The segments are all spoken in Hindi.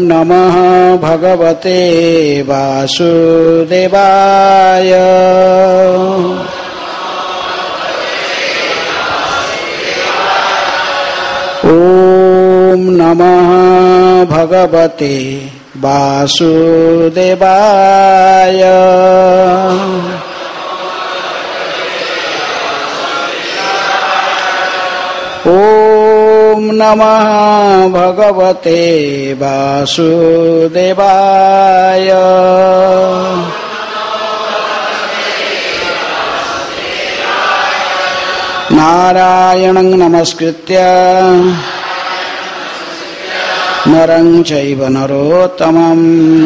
नमः भगवते वासुदेवाय। ॐ नमः भगवते वासुदेवाय। ॐ नमः भगवते वासुदेवाय। नारायणं नमस्कृत्य नरं चैव नरोत्तमं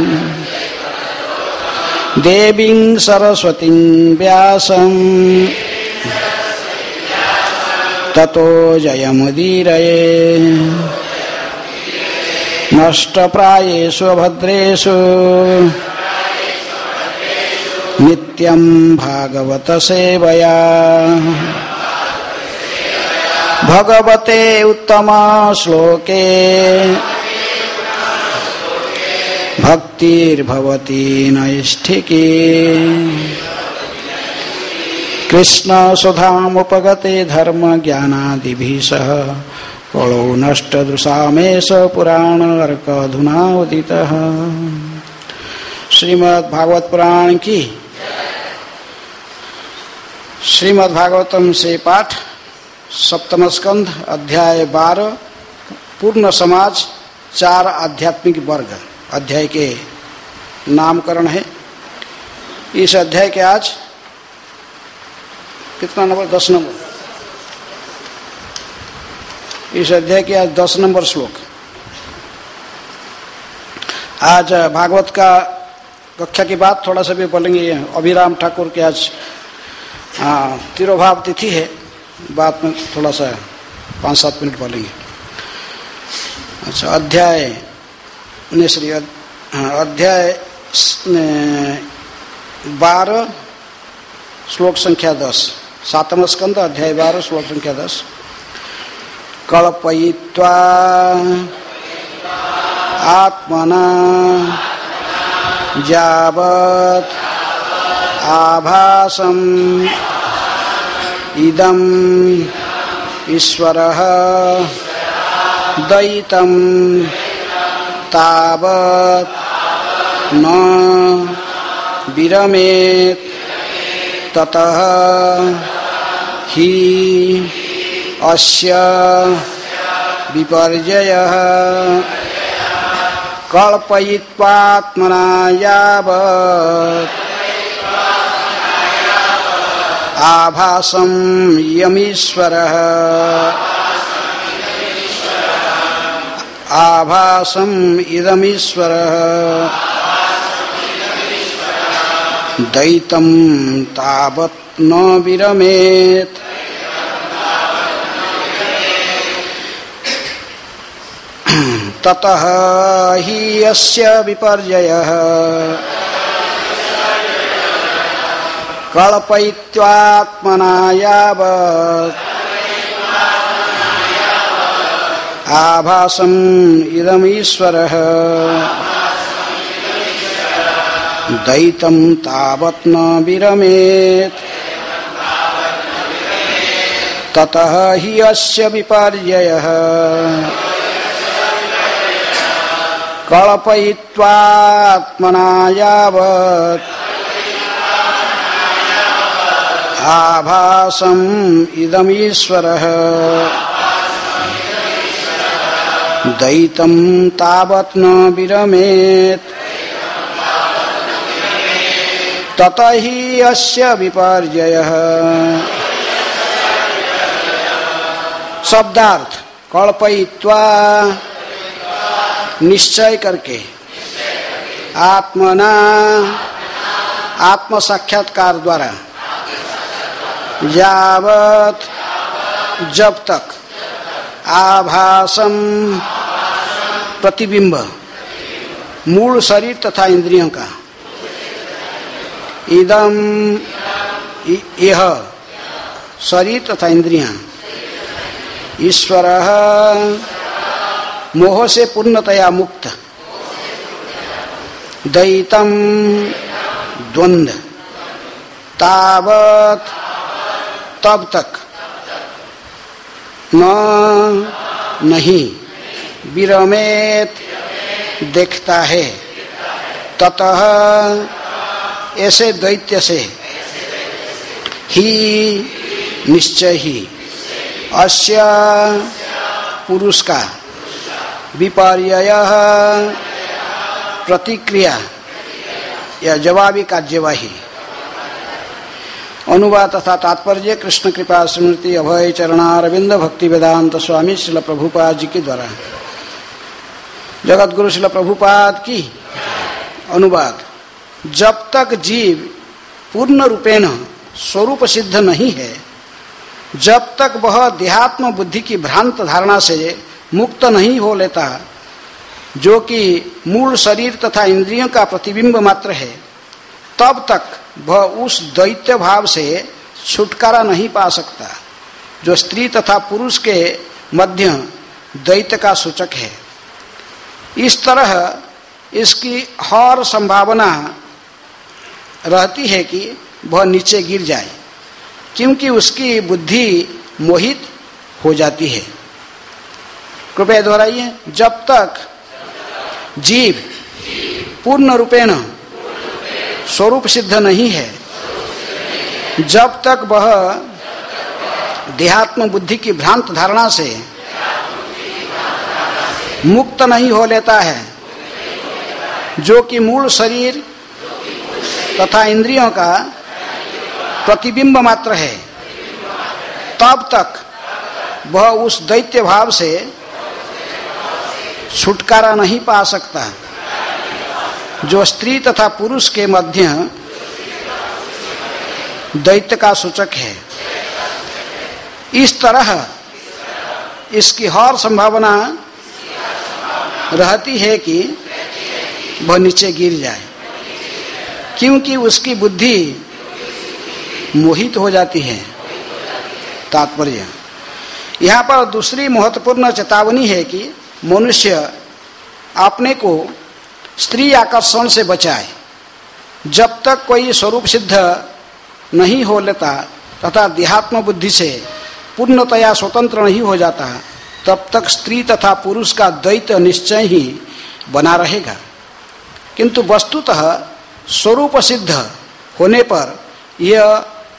देवीं सरस्वतीं व्यासं ततो जयमुदीरये। नष्टप्रायेषु भद्रेषु नित्यं भागवत सेवया। भगवते उत्तम श्लोके भक्तिर्भवति नैष्ठिकी। कृष्ण सुधामुपगते धर्म ज्ञानादिभिः सह कलौ नष्टदृशामेष पुराण अर्कधुना उदितः। श्रीमद् भागवत पुराण की श्रीमद् भागवतम से पाठ। सप्तम स्कंध अध्याय 12 पूर्ण समाज 4 आध्यात्मिक वर्ग अध्याय के नामकरण है। इस अध्याय के आज कितना नंबर? 10 नंबर। इस अध्याय के आज 10 नंबर श्लोक। आज भागवत का कक्षा की बात थोड़ा सा भी बोलेंगे। अभिराम ठाकुर के आज तिरोभाव तिथि है, बात में थोड़ा सा 5-7 मिनट बोलेंगे। अच्छा, अध्याय 12 श्लोक संख्या 10। 7वां स्कंद अध्याय 12 श्लोक संख्या 10। कल्पयित्वा आत्मना यावत् आभासम् इदम् ईश्वरः द्वैतं तावत् न विरमेत् ततः हि अस्य विपर्ययः कल्पयित्वात्मना यावत् आभासं यमीश्वरः आभासं इदमीश्वरः द्वैतं तावत् न विरमेत्। ततः हि अस्य विपर्ययः कल्पयित्वात्मना यावत् आभासम् इदमीश्वरः द्वैतं तावत् न विरमेत्। ततः हि अस्य विपर्ययः कल्पयित्वात्मना यावत् आभासम् इदमीश्वरः द्वैतं तावत् न विरमेत्। ततः हि अस्य विपर्ययः। शब्दार्थ कल्पयित्वा निश्चय करके, आत्मना आत्म साक्षात्कार द्वारा, यावत जब तक, आभासम प्रतिबिंब मूल शरीर तथा इंद्रियों का, इदम यह शरीर तथा इंद्रियां, ईश्वरः मोह से पूर्णतया मुक्त, द्वैतम द्वंद्व तावत तब तक नहीं विरमेत देखता है ततः ऐसे दैत्य से ही निश्चय ही अस्य पुरुष का विपर्यय प्रतिक्रिया या जवाबी कार्यवाही। अनुवाद तथा तात्पर्य कृष्ण कृपा स्मृति अभय चरणारविंद भक्ति वेदांत स्वामी श्रील प्रभुपाद जी के द्वारा। जगत गुरु श्रील प्रभुपाद की। अनुवाद। जब तक जीव पूर्ण रूपेण स्वरूप सिद्ध नहीं है, जब तक वह देहात्म बुद्धि की भ्रांत धारणा से मुक्त नहीं हो लेता, जो कि मूल शरीर तथा इंद्रियों का प्रतिबिंब मात्र है, तब तक वह उस द्वैत भाव से छुटकारा नहीं पा सकता, जो स्त्री तथा पुरुष के मध्य द्वैत का सूचक है। इस तरह इसकी हर संभावना रहती है कि वह नीचे गिर जाए, क्योंकि उसकी बुद्धि मोहित हो जाती है। कृपया दोहराइए। जब तक जीव पूर्ण रूपेण स्वरूप सिद्ध नहीं है, जब तक वह देहात्म बुद्धि की भ्रांत धारणा से मुक्त नहीं हो लेता है, जो कि मूल शरीर तथा इंद्रियों का प्रतिबिंब मात्र है, तब तक वह उस दैत्य भाव से छुटकारा नहीं पा सकता, जो स्त्री तथा पुरुष के मध्य द्वैत का सूचक है। इस तरह इसकी हर संभावना रहती है कि वह नीचे गिर जाए, क्योंकि उसकी बुद्धि मोहित हो जाती है। तात्पर्य। यहाँ पर दूसरी महत्वपूर्ण चेतावनी है कि मनुष्य अपने को स्त्री आकर्षण से बचाए। जब तक कोई स्वरूप सिद्ध नहीं हो लेता तथा देहात्म बुद्धि से पूर्णतया स्वतंत्र नहीं हो जाता, तब तक स्त्री तथा पुरुष का द्वैत निश्चय ही बना रहेगा। किंतु वस्तुतः स्वरूप सिद्ध होने पर यह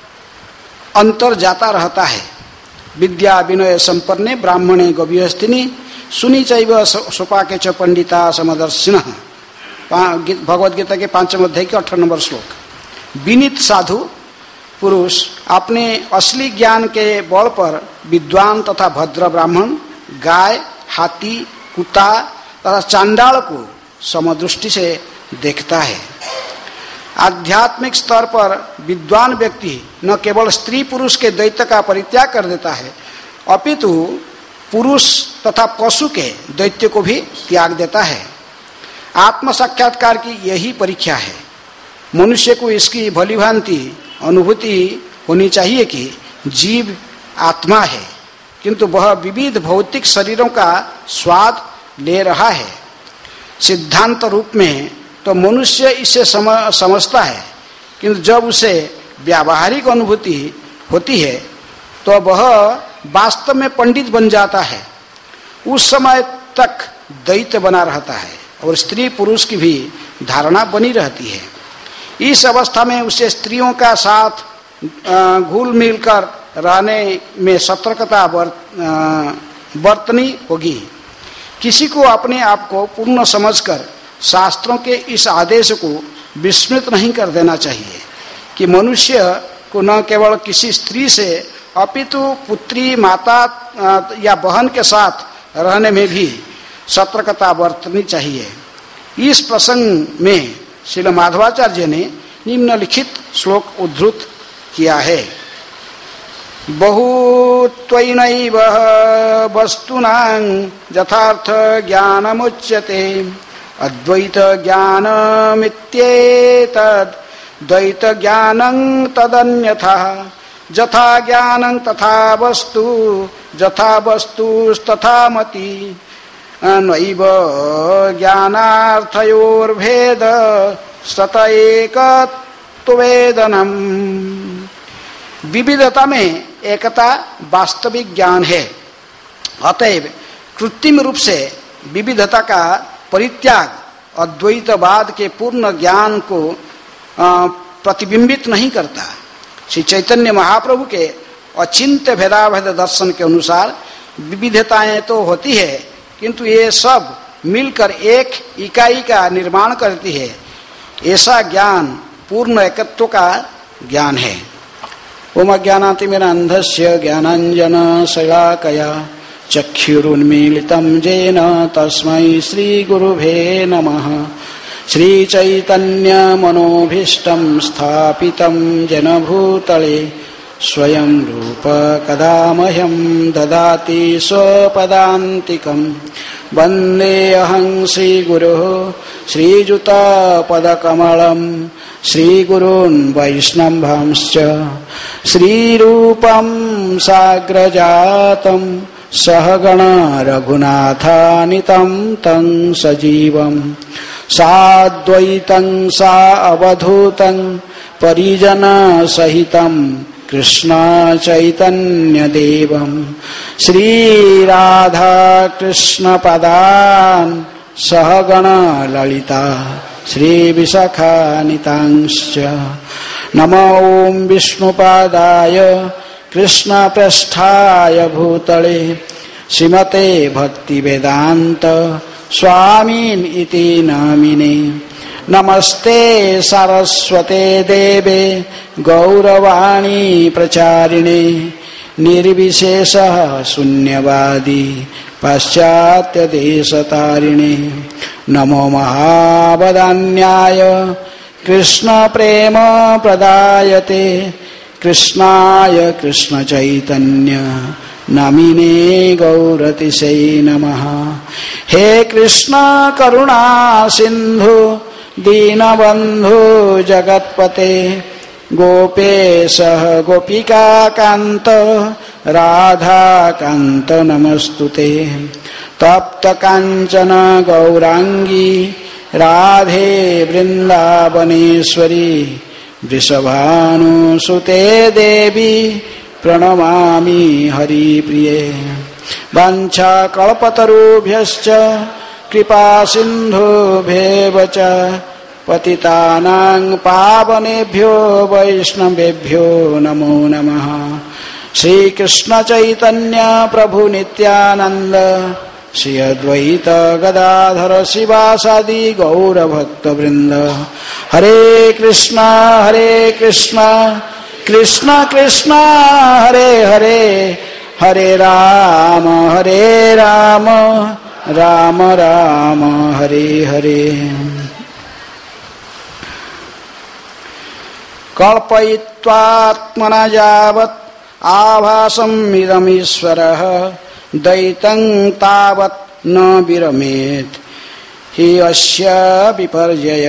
अंतर जाता रहता है। विद्या विनय संपन्ने ब्राह्मणे गव्यस्थिनी सुनी चैव सोपाके च पंडिता समदर्शिनः। भगवद गीता के 5वें अध्याय के 18 नंबर श्लोक। विनीत साधु पुरुष अपने असली ज्ञान के बल पर विद्वान तथा भद्र ब्राह्मण, गाय, हाथी, कुत्ता तथा चांडाल को समदृष्टि से देखता है। आध्यात्मिक स्तर पर विद्वान व्यक्ति न केवल स्त्री पुरुष के द्वैत का परित्याग कर देता है, अपितु पुरुष तथा पशु के द्वैत को भी त्याग देता है। आत्म साक्षात्कार की यही परीक्षा है। मनुष्य को इसकी भलीभांति अनुभूति होनी चाहिए कि जीव आत्मा है, किंतु वह विविध भौतिक शरीरों का स्वाद ले रहा है। सिद्धांत रूप में तो मनुष्य इसे समझता है, किंतु जब उसे व्यावहारिक अनुभूति होती है तो वह वास्तव में पंडित बन जाता है। उस समय तक द्वैत बना रहता है और स्त्री पुरुष की भी धारणा बनी रहती है। इस अवस्था में उसे स्त्रियों का साथ घुल मिल कर रहने में सतर्कता बरतनी होगी। किसी को अपने आप को पूर्ण समझकर शास्त्रों के इस आदेश को विस्मृत नहीं कर देना चाहिए कि मनुष्य को न केवल किसी स्त्री से अपितु पुत्री, माता या बहन के साथ रहने में भी सतर्कता बरतनी चाहिए। इस प्रसंग में श्रील माधवाचार्य ने निम्नलिखित श्लोक उद्धृत किया है। बहुत्वैनैव वस्तूनां यथार्थ ज्ञानमुच्यते अद्वैत ज्ञानमित्येतद् द्वैत ज्ञानं तदन्यथा यथा ज्ञानं तथा वस्तु यथा वस्तुस्तथा मति नैव ज्ञानार्थयोर्भेद सत एकत्ववेदनम्। विविधता में एकता वास्तविक ज्ञान है। अतएव कृत्रिम रूप से विविधता का परित्याग अद्वैतवाद के पूर्ण ज्ञान को प्रतिबिंबित नहीं करता। श्री चैतन्य महाप्रभु के अचिंत्य भेदाभेद दर्शन के अनुसार विविधताएं तो होती है, किंतु ये सब मिलकर एक इकाई का निर्माण करती है। ऐसा ज्ञान पूर्ण एकत्व का ज्ञान है। ओम अज्ञानातिमिरान्धस्य ज्ञानाञ्जन शलाकया चक्षुरुन्मीलितं येन तस्मै श्रीगुरुवे नमः। श्रीचैतन्यमनोभीष्टं स्थापितं येन भूतले स्वयं रूप कदा मह्यं ददाति स्वपदान्तिकम्। वन्देऽहं श्रीगुरुः श्रीयुतपदकमलं श्रीगुरून् वैष्णवांश्च श्रीरूपं साग्रजातं सहगण रघुनाथानितं तं सजीवं साद्वैतं सावधूतं परिजन सहितं कृष्ण चैतन्य देवं श्रीराधा कृष्ण पदान् सहगण ललिता श्रीविशाखानितांश्च। नमो ओं विष्णुपादाय कृष्णप्रेष्ठाय भूतले श्रीमते भक्तिवेदान्त स्वामिन् इति नामिने। नमस्ते सरस्वते देवे गौरवाणी प्रचारिणे निर्विशेषः शून्यवादी पाश्चात्य देशतारिणे। नमो महावदान्याय कृष्ण प्रेम प्रदायते कृष्णाय कृष्ण चैतन्य नामिने गौरतिशै नमः। हे कृष्ण करुणा सिंधु दीनबंधु जगत्पते गोपेशः गोपिका कांत राधा कांत नमस्तुते। तप्त कांचन गौरांगी राधे वृंदावनेश्वरी वृषभानुसुते देवी प्रणमामि हरिप्रिये। वाञ्छाकल्पतरुभ्यश्च कृपा सिन्धुभ्येव च पतितानां पावनेभ्यो वैष्णवेभ्यो नमो नमः। श्रीकृष्ण चैतन्य प्रभु नित्यानंद श्री अद्वैत गदाधर शिवासादि गौरभक्तवृंद। हरे कृष्णा कृष्ण कृष्ण हरे हरे हरे राम राम राम हरे हरे। कल्पयित्वात्मना यावत् आभासम् इदमीश्वरः दैतं तावत् न विरमेत् हि अस्य विपर्यय।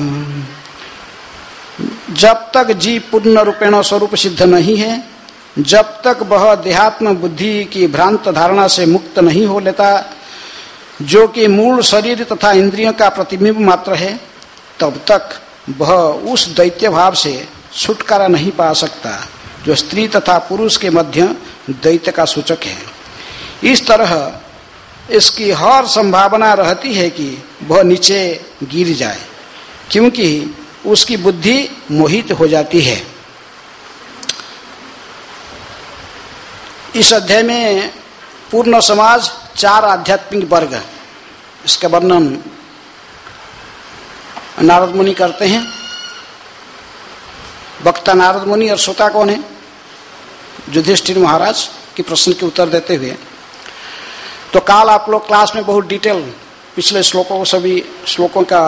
जब तक जीव पूर्ण रूपेण स्वरूप सिद्ध नहीं है, जब तक वह देहात्म बुद्धि की भ्रांत धारणा से मुक्त नहीं हो लेता, जो कि मूल शरीर तथा इंद्रियों का प्रतिबिंब मात्र है, तब तक वह उस दैत्य भाव से छुटकारा नहीं पा सकता जो स्त्री तथा पुरुष के मध्य दैत्य का सूचक है। इस तरह इसकी हर संभावना रहती है कि वह नीचे गिर जाए, क्योंकि उसकी बुद्धि मोहित हो जाती है। इस अध्याय में पूर्ण समाज 4 आध्यात्मिक वर्ग, इसका वर्णन नारद मुनि करते हैं। वक्ता नारद मुनि और श्रोता कौन है? युधिष्ठिर महाराज के प्रश्न के उत्तर देते हुए। तो काल आप लोग क्लास में बहुत डिटेल पिछले श्लोकों सभी श्लोकों का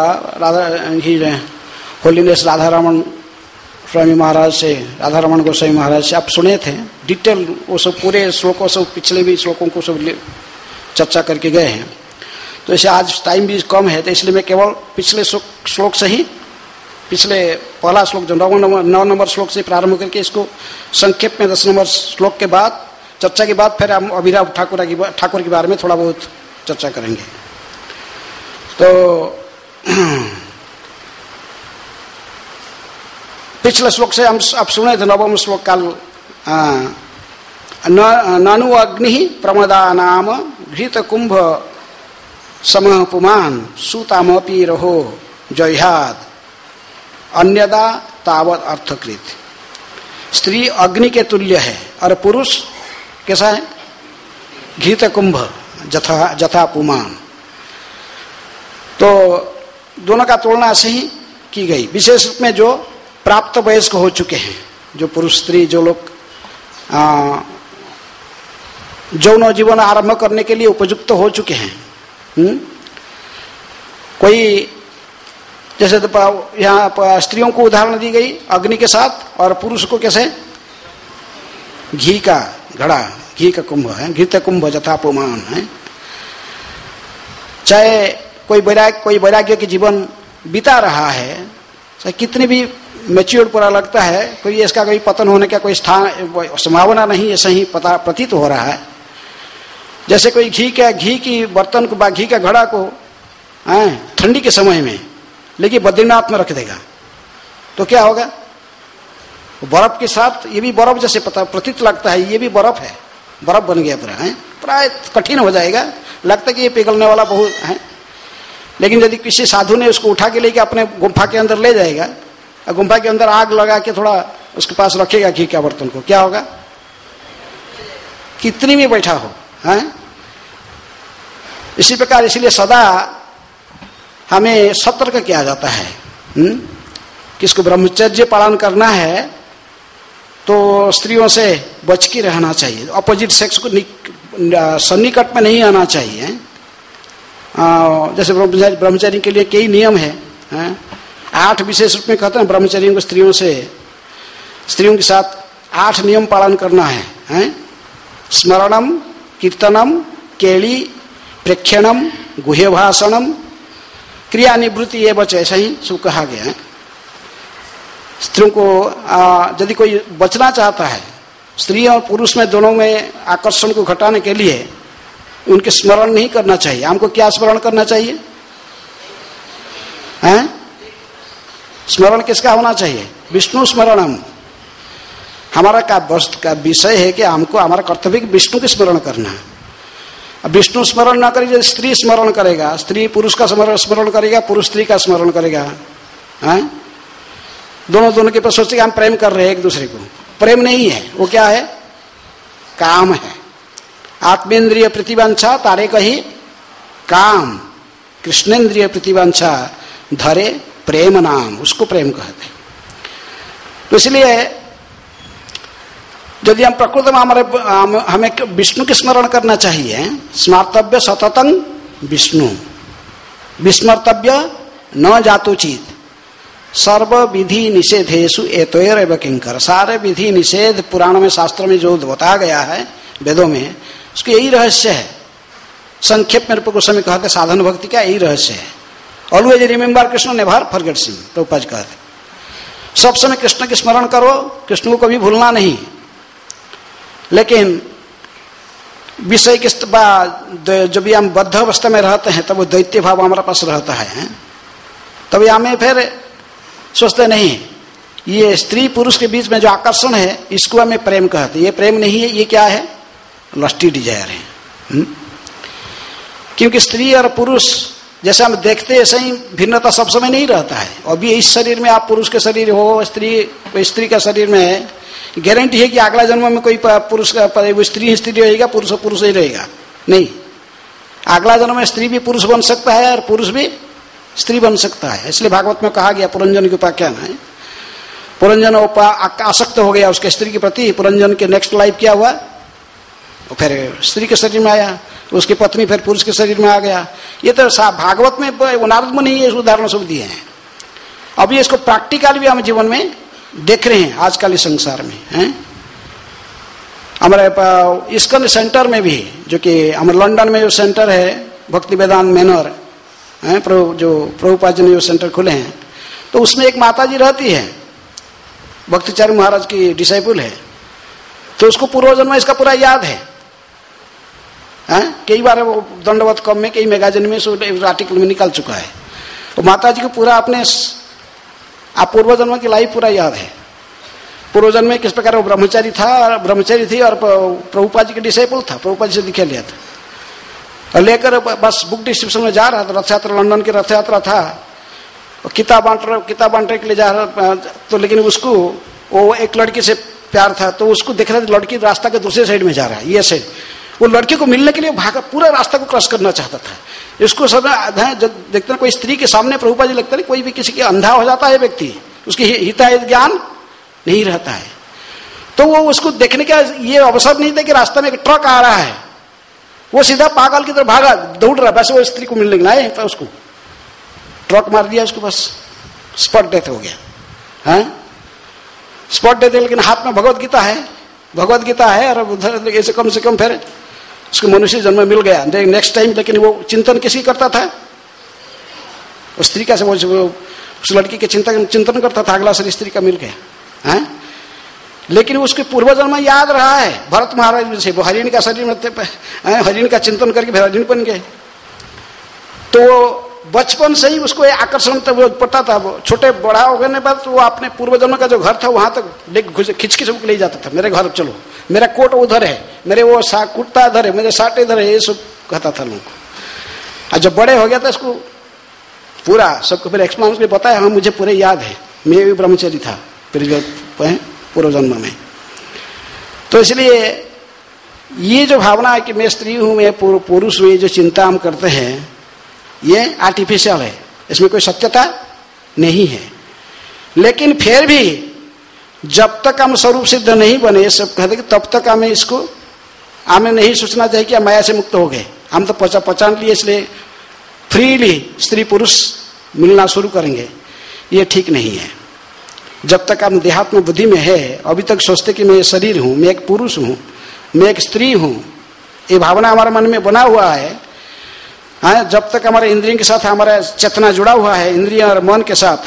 होलीनेस राधा रमन स्वामी महाराज से, राधा रमन गोस्वामी महाराज से आप सुने थे। डिटेल वो सब पूरे श्लोकों सब पिछले भी श्लोकों को सब चर्चा करके गए हैं। तो इसे आज टाइम भी कम है, तो इसलिए मैं केवल पिछले श्लोक से ही, पिछले पहला श्लोक जो 9 नंबर श्लोक से प्रारंभ करके इसको संक्षेप में 10 नंबर श्लोक के बाद चर्चा के बाद फिर हम अभिराव ठाकुर के बारे में थोड़ा बहुत चर्चा करेंगे। तो पिछले श्लोक से हम अब सुने थे, नवम श्लोक काल, नानु अग्नि प्रमदानाम घृत कुंभ समः पुमान सुतामपि रहो जयहाद अन्यदा तावत अर्थकृत। स्त्री अग्नि के तुल्य है और पुरुष कैसा है? घृत कुंभ जथा पुमान। तो दोनों का तुलना ऐसे ही की गई। विशेष रूप में जो प्राप्त वयस्क हो चुके हैं, जो पुरुष स्त्री, जो लोग यौन जीवन आरंभ करने के लिए उपयुक्त हो चुके हैं। कोई जैसे तो यहाँ स्त्रियों को उदाहरण दी गई अग्नि के साथ, और पुरुष को कैसे? घी का घड़ा, घी का कुंभ है, घृत कुंभ जथा पुमान है। चाहे कोई वैराग्य की जीवन बिता रहा है, चाहे कितनी भी मैच्योर पूरा लगता है, कोई इसका कोई पतन होने का कोई स्थान संभावना नहीं, ऐसा ही पता प्रतीत हो रहा है। जैसे कोई घी की बर्तन को, घी का घड़ा को ठंडी के समय में लेकिन बद्रीनाथ में रख देगा तो क्या होगा? बर्फ के साथ ये भी बर्फ जैसे प्रतीत लगता है, ये भी बर्फ है, बर्फ बन गया पूरा है, प्राय कठिन हो जाएगा, लगता है कि ये पिघलने वाला बहुत है। लेकिन यदि किसी साधु ने उसको उठा के लेके अपने गुम्फा के अंदर ले जाएगा और गुम्फा के अंदर आग लगा के थोड़ा उसके पास रखेगा घी का बर्तन को, क्या होगा? कितनी भी बैठा हो है। इसी प्रकार इसलिए सदा हमें सतर्क किया जाता है कि इसको ब्रह्मचर्य पालन करना है तो स्त्रियों से बच के रहना चाहिए, अपोजिट सेक्स को सन्निकट में नहीं आना चाहिए। जैसे ब्रह्मचर्य के लिए कई नियम है, 8 विशेष रूप में कहते हैं ब्रह्मचर्य को स्त्रियों के साथ 8 नियम पालन करना है। स्मरणम, कीर्तनम, केली, प्रेक्षणम, गुह्य भाषणम, क्रिया निवृत्ति, ये बच, ऐसा ही सब कहा गया है। स्त्रियों को यदि कोई बचना चाहता है, स्त्री और पुरुष में दोनों में आकर्षण को घटाने के लिए उनके स्मरण नहीं करना चाहिए। हमको क्या स्मरण करना चाहिए? हैं? स्मरण किसका होना चाहिए? विष्णु स्मरणम। हमारा का विषय है कि हमको, हमारा कर्तव्य विष्णु के स्मरण करना। अब विष्णु स्मरण ना करेगा, स्त्री स्मरण करेगा, स्त्री पुरुष का स्मरण करेगा, पुरुष स्त्री का स्मरण करेगा, हैं? दोनों के पर सोचते हम प्रेम कर रहे हैं एक दूसरे को। प्रेम नहीं है, वो क्या है? काम है। आत्मेंद्रिय प्रतिवांछा तारे कही काम, कृष्णेंद्रिय प्रतिवांछा धरे प्रेम नाम, उसको प्रेम कहते हैं। तो इसलिए यदि हम प्रकृति में हमें विष्णु के स्मरण करना चाहिए, स्मर्तव्य सततं विष्णु, विस्मर्तव्य न जातुचित, सर्व विधि निषेधेषु एतैरेव किंकर। सारे विधि निषेध पुराण में, शास्त्र में जो बताया गया है, वेदों में, उसके यही रहस्य है। संक्षेप में रूप गोस्वामी कहते साधन भक्ति का यही रहस्य है। Always remember Krishna, never forget him, Prabhupada कहते सब समय कृष्ण के स्मरण करो, कृष्ण को कभी भूलना नहीं। लेकिन विषय के जब भी हम बद्ध अवस्था में रहते हैं तब वो दैत्य भाव हमारे पास रहता है, तभी हमें फिर सोचते नहीं, ये स्त्री पुरुष के बीच में जो आकर्षण है इसको हमें प्रेम कहते। ये प्रेम नहीं है, ये क्या है? लस्टी डिजायर है। क्योंकि स्त्री और पुरुष जैसे हम देखते ऐसे ही भिन्नता सब समय नहीं रहता है। अभी इस शरीर में आप पुरुष के शरीर हो, स्त्री का शरीर में है, गारंटी है कि अगला जन्म में कोई पुरुष का स्त्री रहेगा, पुरुष ही रहेगा? नहीं, अगला जन्म में स्त्री भी पुरुष बन सकता है और पुरुष भी स्त्री बन सकता है। इसलिए भागवत में कहा गया, पुरंजन की उपाख्यान है, पुरंजन आसक्त हो गया उसके स्त्री के प्रति, पुरंजन के नेक्स्ट लाइफ क्या हुआ? फिर स्त्री के शरीर में आया, उसकी पत्नी फिर पुरुष के शरीर में आ गया। ये तो भागवत में, नारद मुनि ये उदाहरण सब दिए हैं। अभी इसको प्रैक्टिकल भी हम जीवन में देख रहे हैं आजकल इस संसार में, हैं? हमारे इस्कॉन सेंटर में भी, जो कि हमारे लंदन में जो सेंटर है भक्ति वेदांत मैनर है, जो प्रभुपाद जी ने जो सेंटर खुले हैं, तो उसमें एक माता जी रहती है, भक्तिचार्य महाराज की डिसाइपल है। तो उसको पूर्व जन्म इसका पूरा याद है, कई बार वो दंडवत कम में कई मैगजीन में आर्टिकल में निकल चुका है। तो माता जी को पूरा अपने आप पूर्व जन्म की लाइफ पूरा याद है। पूर्व जन्म में किस प्रकार वो ब्रह्मचारी थी और प्रभुपाद जी के डिसेबल था, प्रभुपाद जी से दीक्षा लिया था और लेकर बस बुक डिस्ट्रीब्यूशन में जा रहा था। रथ यात्रा, लंदन की रथ यात्रा था, किताब बांटने के लिए जा रहा तो, लेकिन उसको वो एक लड़की से प्यार था तो उसको देख रहा था लड़की रास्ता के दूसरे साइड में जा रहा है, ये साइड। वो लड़की को मिलने के लिए भागा, पूरा रास्ता को क्रॉस करना चाहता था। इसको सब जब देखते हैं कोई स्त्री के सामने प्रभुपाद जी लगता है, कोई भी किसी के अंधा हो जाता है व्यक्ति, उसकी हिताहित ज्ञान नहीं रहता है। तो वो उसको देखने का ये अवसर नहीं था कि रास्ता में एक ट्रक आ रहा है, वो सीधा पागल की तरफ भागा, दौड़ रहा। वैसे वो स्त्री को मिलने के लिए था, उसको ट्रक मार दिया, उसको बस स्पॉट डेथ हो गया। स्पॉट डेथ, लेकिन हाथ में भगवत गीता है और उधर ऐसे कम से कम फिर उसको मनुष्य जन्म मिल गया नेक्स्ट टाइम। लेकिन वो चिंतन किसकी करता था? उस स्त्री का, उस लड़की के चिंतन करता था, अगला शरीर स्त्री का मिल गया। लेकिन उसके पूर्व जन्म याद रहा है। भरत महाराज से वो हरिण का शरीर में हरिण का चिंतन करके फिर हरिण बन गए। तो बचपन से ही उसको आकर्षण पड़ता था। वो छोटे बड़ा हो गए बाद तो वो अपने पूर्व जन्म का जो घर था वहां तक खिंच ले जाता था, मेरे घर चलो, मेरा कोट उधर है, मेरे वो कुर्ता इधर है, मेरे साट इधर है, ये सब कहता था लोगों को। और जब बड़े हो गया था इसको पूरा सबको फिर एक्सप्लेन करके बताया, हाँ मुझे पूरे याद है, मैं भी ब्रह्मचारी था फिर पूर्व जन्म में। तो इसलिए ये जो भावना है कि मैं स्त्री हूं, मैं पुरुष हूं, ये जो चिंता हम करते हैं ये आर्टिफिशियल है, इसमें कोई सत्यता नहीं है। लेकिन फिर भी जब तक हम स्वरूप सिद्ध नहीं बने, सब कहते कि तब तक हमें नहीं सोचना चाहिए कि हम माया से मुक्त हो गए, हम तो पहचान लिए इसलिए फ्रीली स्त्री पुरुष मिलना शुरू करेंगे। ये ठीक नहीं है। जब तक हम देहात्म बुद्धि में है, अभी तक सोचते कि मैं शरीर हूं, मैं एक पुरुष हूं, मैं एक स्त्री हूं, ये भावना हमारे मन में बना हुआ है। जब तक हमारे इंद्रियों के साथ हमारा चेतना जुड़ा हुआ है, इंद्रिय और मन के साथ,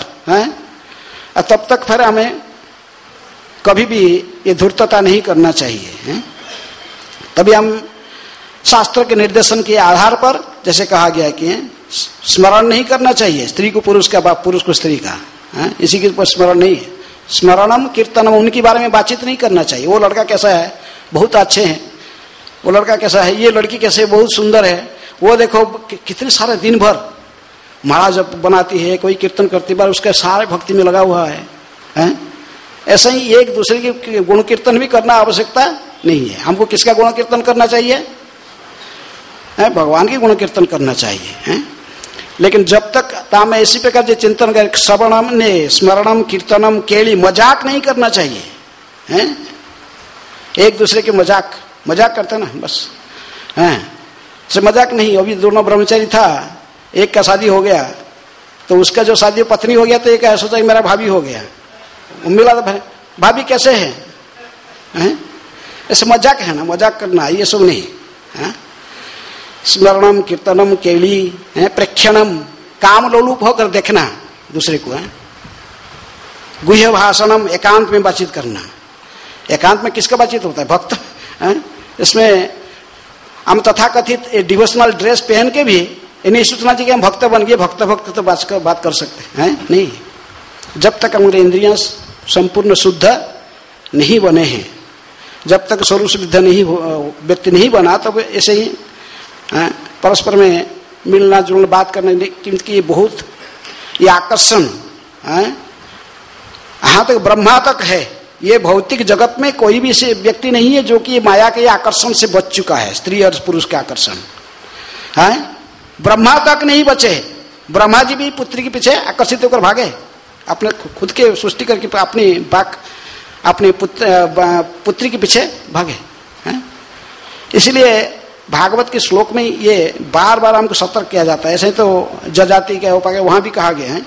तब तक फिर हमें कभी भी ये धूर्तता नहीं करना चाहिए। तभी हम शास्त्र के निर्देशन के आधार पर, जैसे कहा गया कि स्मरण नहीं करना चाहिए स्त्री को पुरुष का, पुरुष को स्त्री का, इसी के ऊपर स्मरण नहीं है। स्मरणम कीर्तनम, उनके बारे में बातचीत नहीं करना चाहिए। वो लड़का कैसा है, बहुत अच्छे हैं, वो लड़का कैसा है, ये लड़की कैसे बहुत सुंदर है, वो देखो कितने सारे दिन भर माला जब बनाती है, कोई कीर्तन करती है, उसके सारे भक्ति में लगा हुआ है। ऐसा ही एक दूसरे की गुण कीर्तन भी करना आवश्यकता नहीं है। हमको किसका गुण कीर्तन करना चाहिए? भगवान की गुण कीर्तन करना चाहिए। लेकिन जब तक तामे इसी प्रकार जो चिंतन कर, श्रवणम ने स्मरणम कीर्तनम केली, मजाक नहीं करना चाहिए। एक दूसरे के मजाक करते ना बस, से मजाक नहीं। अभी दोनों ब्रह्मचारी था, एक का शादी हो गया तो उसका जो शादी पत्नी हो गया तो एक सोचा कि मेरा भाभी हो गया, मिला तो भाभी कैसे है, ऐसे मजाक है ना, मजाक करना ये सब नहीं। स्मरणम कीर्तनम केली, प्रेक्षणम, काम लोलुप होकर देखना दूसरे को, गुह्य भाषणम, एकांत में बातचीत करना। एकांत में किसका बातचीत होता है? भक्त। इसमें हम तथाकथित डिवोशनल ड्रेस पहन के भी ये नहीं सोचना चाहिए कि हम भक्त बन गए, भक्त तो बात कर सकते हैं, नहीं। जब तक हमारे इंद्रियां संपूर्ण शुद्ध नहीं बने हैं, जब तक स्वरूप सिद्ध नहीं व्यक्ति नहीं बना, तब ऐसे ही परस्पर में मिलना जुलना बात करने, क्योंकि बहुत ये आकर्षण यहाँ तक ब्रह्मा तक है। ये भौतिक जगत में कोई भी से व्यक्ति नहीं है जो कि माया के आकर्षण से बच चुका है, स्त्री और पुरुष के आकर्षण है। ब्रह्मा तक नहीं बचे। ब्रह्मा जी भी पुत्री के पीछे आकर्षित होकर भागे, अपने खुद के सृष्टि करके अपनी पुत्री के पीछे भागे। इसलिए भागवत के श्लोक में ये बार बार हमको सतर्क किया जाता है। ऐसे ही तो जजाति के उपाय वहां भी कहा गया है,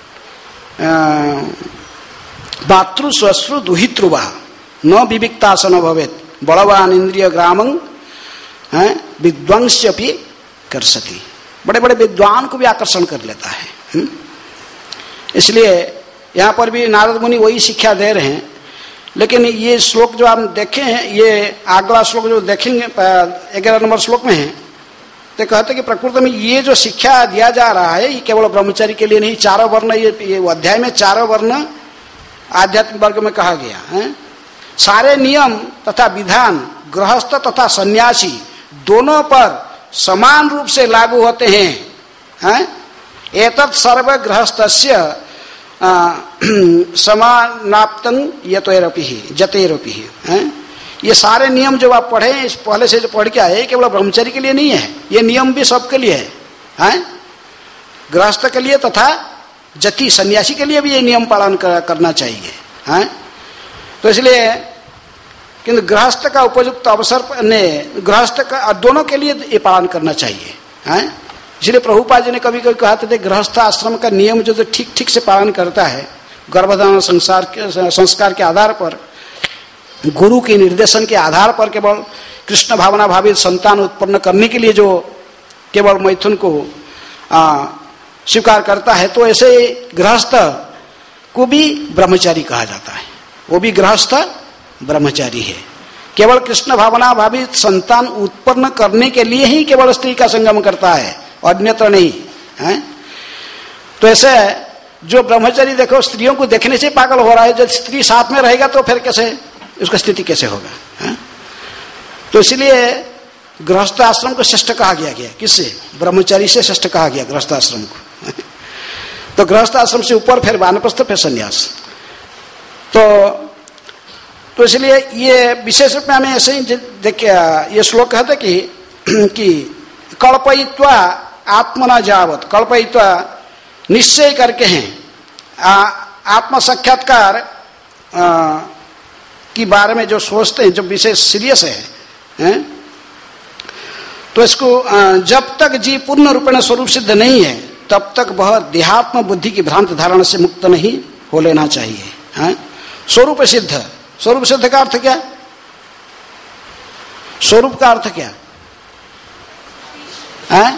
मातृ स्वश्रु दुहित्रुवा न विविक्तासन भवेत बलवान इंद्रिय ग्रामं विद्वांस्यपि कर्षति। बड़े बड़े विद्वान को भी आकर्षण कर लेता है। इसलिए यहाँ पर भी नारद मुनि वही शिक्षा दे रहे हैं लेकिन ये श्लोक जो आप देखे हैं, ये अगला श्लोक जो देखेंगे 11 नंबर श्लोक में है, तो कहते कि प्रकृति में ये जो शिक्षा दिया जा रहा है ये केवल ब्रह्मचारी के लिए नहीं, चारों वर्ण, ये अध्याय में चारों वर्ण आध्यात्मिक वर्ग में कहा गया है। सारे नियम तथा विधान गृहस्थ तथा सन्यासी दोनों पर समान रूप से लागू होते हैं। एतत् सर्व गृहस्थस्य समानाप्तं यतैरपि जतैरपि। ये सारे नियम जो आप पढ़े इस पहले से जो पढ़ के आए केवल ब्रह्मचारी के लिए नहीं है, ये नियम भी सबके लिए है, गृहस्थ के लिए तथा जति सन्यासी के लिए भी ये नियम पालन करना चाहिए। तो इसलिए किंतु गृहस्थ का उपयुक्त अवसर ने गृहस्थ का दोनों के लिए ये पालन करना चाहिए। इसलिए प्रभुपाद जी ने कभी कभी कहा था गृहस्थ आश्रम का नियम जो ठीक ठीक से पालन करता है, गर्भधारण संस्कार के आधार पर, गुरु के निर्देशन के आधार पर केवल कृष्ण भावना भावित संतान उत्पन्न करने के लिए जो केवल मैथुन को स्वीकार करता है, तो ऐसे गृहस्थ को भी ब्रह्मचारी कहा जाता है। वो भी गृहस्थ ब्रह्मचारी है, केवल कृष्ण भावना भावित संतान उत्पन्न करने के लिए ही केवल स्त्री का संगम करता है, अन्यत्र नहीं है। तो ऐसे जो ब्रह्मचारी देखो स्त्रियों को देखने से पागल हो रहा है, जब स्त्री साथ में रहेगा तो फिर कैसे उसका स्थिति कैसे होगा। तो इसलिए गृहस्थ आश्रम को श्रेष्ठ कहा गया, किससे? ब्रह्मचारी से श्रेष्ठ कहा गया गृहस्थ आश्रम को। तो गृहस्थ आश्रम से ऊपर फिर वानप्रस्थ फिर संन्यास। तो इसलिए ये विशेष रूप में हमें ऐसे ही देखिए ये श्लोक कहते कि कल्पयित्वा आत्मना जावत, कल्पयित्वा निश्चय करके हैं आत्म साक्षात्कार की बारे में जो सोचते हैं, जो विशेष सीरियस है, तो इसको जब तक जीव पूर्ण रूपेण स्वरूप सिद्ध नहीं है तब तक वह देहात्म बुद्धि की भ्रांत धारणा से मुक्त नहीं हो लेना चाहिए। स्वरूप सिद्ध, स्वरूप सिद्ध का अर्थ क्या? स्वरूप का अर्थ क्या है?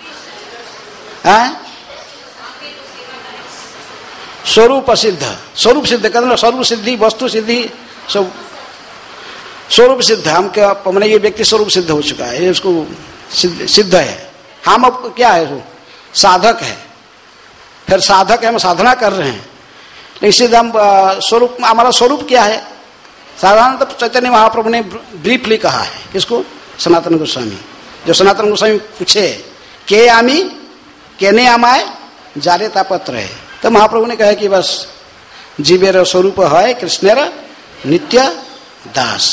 स्वरूप सिद्ध, स्वरूप सिद्ध कहते स्वरूप सिद्धि, वस्तु सिद्धि, सब स्वरूप सिद्ध। हम क्या मैंने ये व्यक्ति स्वरूप सिद्ध हो चुका है, उसको सिद्ध है। हम अब क्या है? वो साधक है, फिर साधक है, हम साधना कर रहे हैं, लेकिन सिद्ध हम स्वरूप, हमारा स्वरूप क्या है? साधारणतः तो चैतन्य महाप्रभु ने ब्रीफली कहा है, किसको? सनातन गोस्वामी। जो सनातन गोस्वामी पूछे के आमी केने आमाय जारे तापत्र है, तो महाप्रभु ने कहा कि बस जीवेर स्वरूप है कृष्णेर नित्य दास।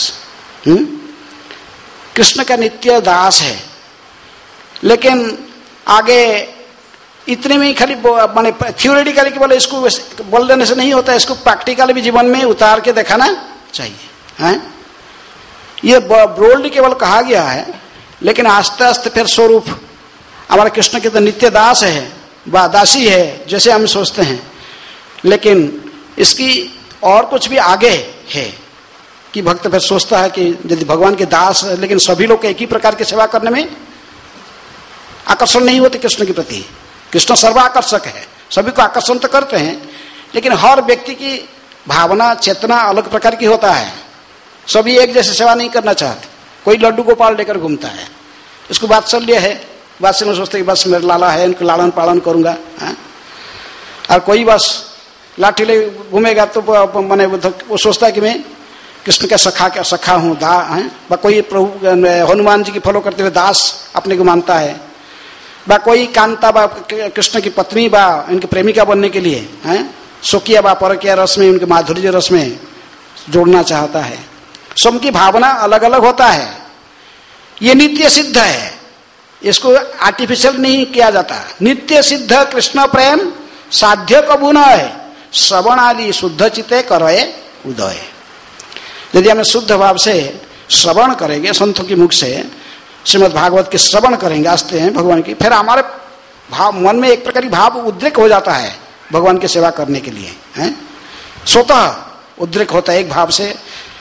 कृष्ण का नित्य दास है, लेकिन आगे इतने में ही खाली माने थ्योरेटिकली केवल इसको बोल देने से नहीं होता, इसको प्रैक्टिकल भी जीवन में उतार के दिखाना चाहिए। ये ब्रोडली केवल कहा गया है, लेकिन आस्ते आस्ते फिर स्वरूप हमारा कृष्ण के तो नित्य दास है व दासी है जैसे हम सोचते हैं, लेकिन इसकी और कुछ भी आगे है कि भक्त फिर सोचता है कि यदि भगवान के दास, लेकिन सभी लोग एक ही प्रकार की सेवा करने में आकर्षण नहीं होते कृष्ण के प्रति। कृष्ण सर्वाकर्षक है, सभी को आकर्षण तो करते हैं, लेकिन हर व्यक्ति की भावना चेतना अलग प्रकार की होता है। सभी एक जैसे सेवा नहीं करना चाहते। कोई लड्डू गोपाल लेकर घूमता है, इसको वात्सल्य है, वात्सल्य में सोचते कि बस मेरा लाला है, इनको लालन पालन करूंगा। और कोई बस लाठी ले घूमेगा तो मैंने वो सोचता है कि मैं कृष्ण का सखा हूँ, दा है। कोई प्रभु हनुमान जी की फॉलो करते हुए दास अपने को मानता है, बा कोई कांता बा कृष्ण की पत्नी बा इनकी प्रेमिका बनने के लिए सुकिया बा परकिया रस में, उनके माधुर्य रस में जोड़ना चाहता है। सबकी भावना अलग अलग होता है। ये नित्य सिद्ध है, इसको आर्टिफिशियल नहीं किया जाता। नित्य सिद्ध कृष्ण प्रेम साध्य कबू न है, श्रवण आदि शुद्ध चित्ते करे उदय। यदि हमें शुद्ध भाव से श्रवण करेंगे, संतों के मुख से श्रीमद् भागवत के श्रवण करेंगे, आस्ते हैं भगवान की, फिर हमारे भाव मन में एक प्रकार की भाव उद्रेक हो जाता है भगवान की सेवा करने के लिए। स्वतः उद्रेक होता है एक भाव से,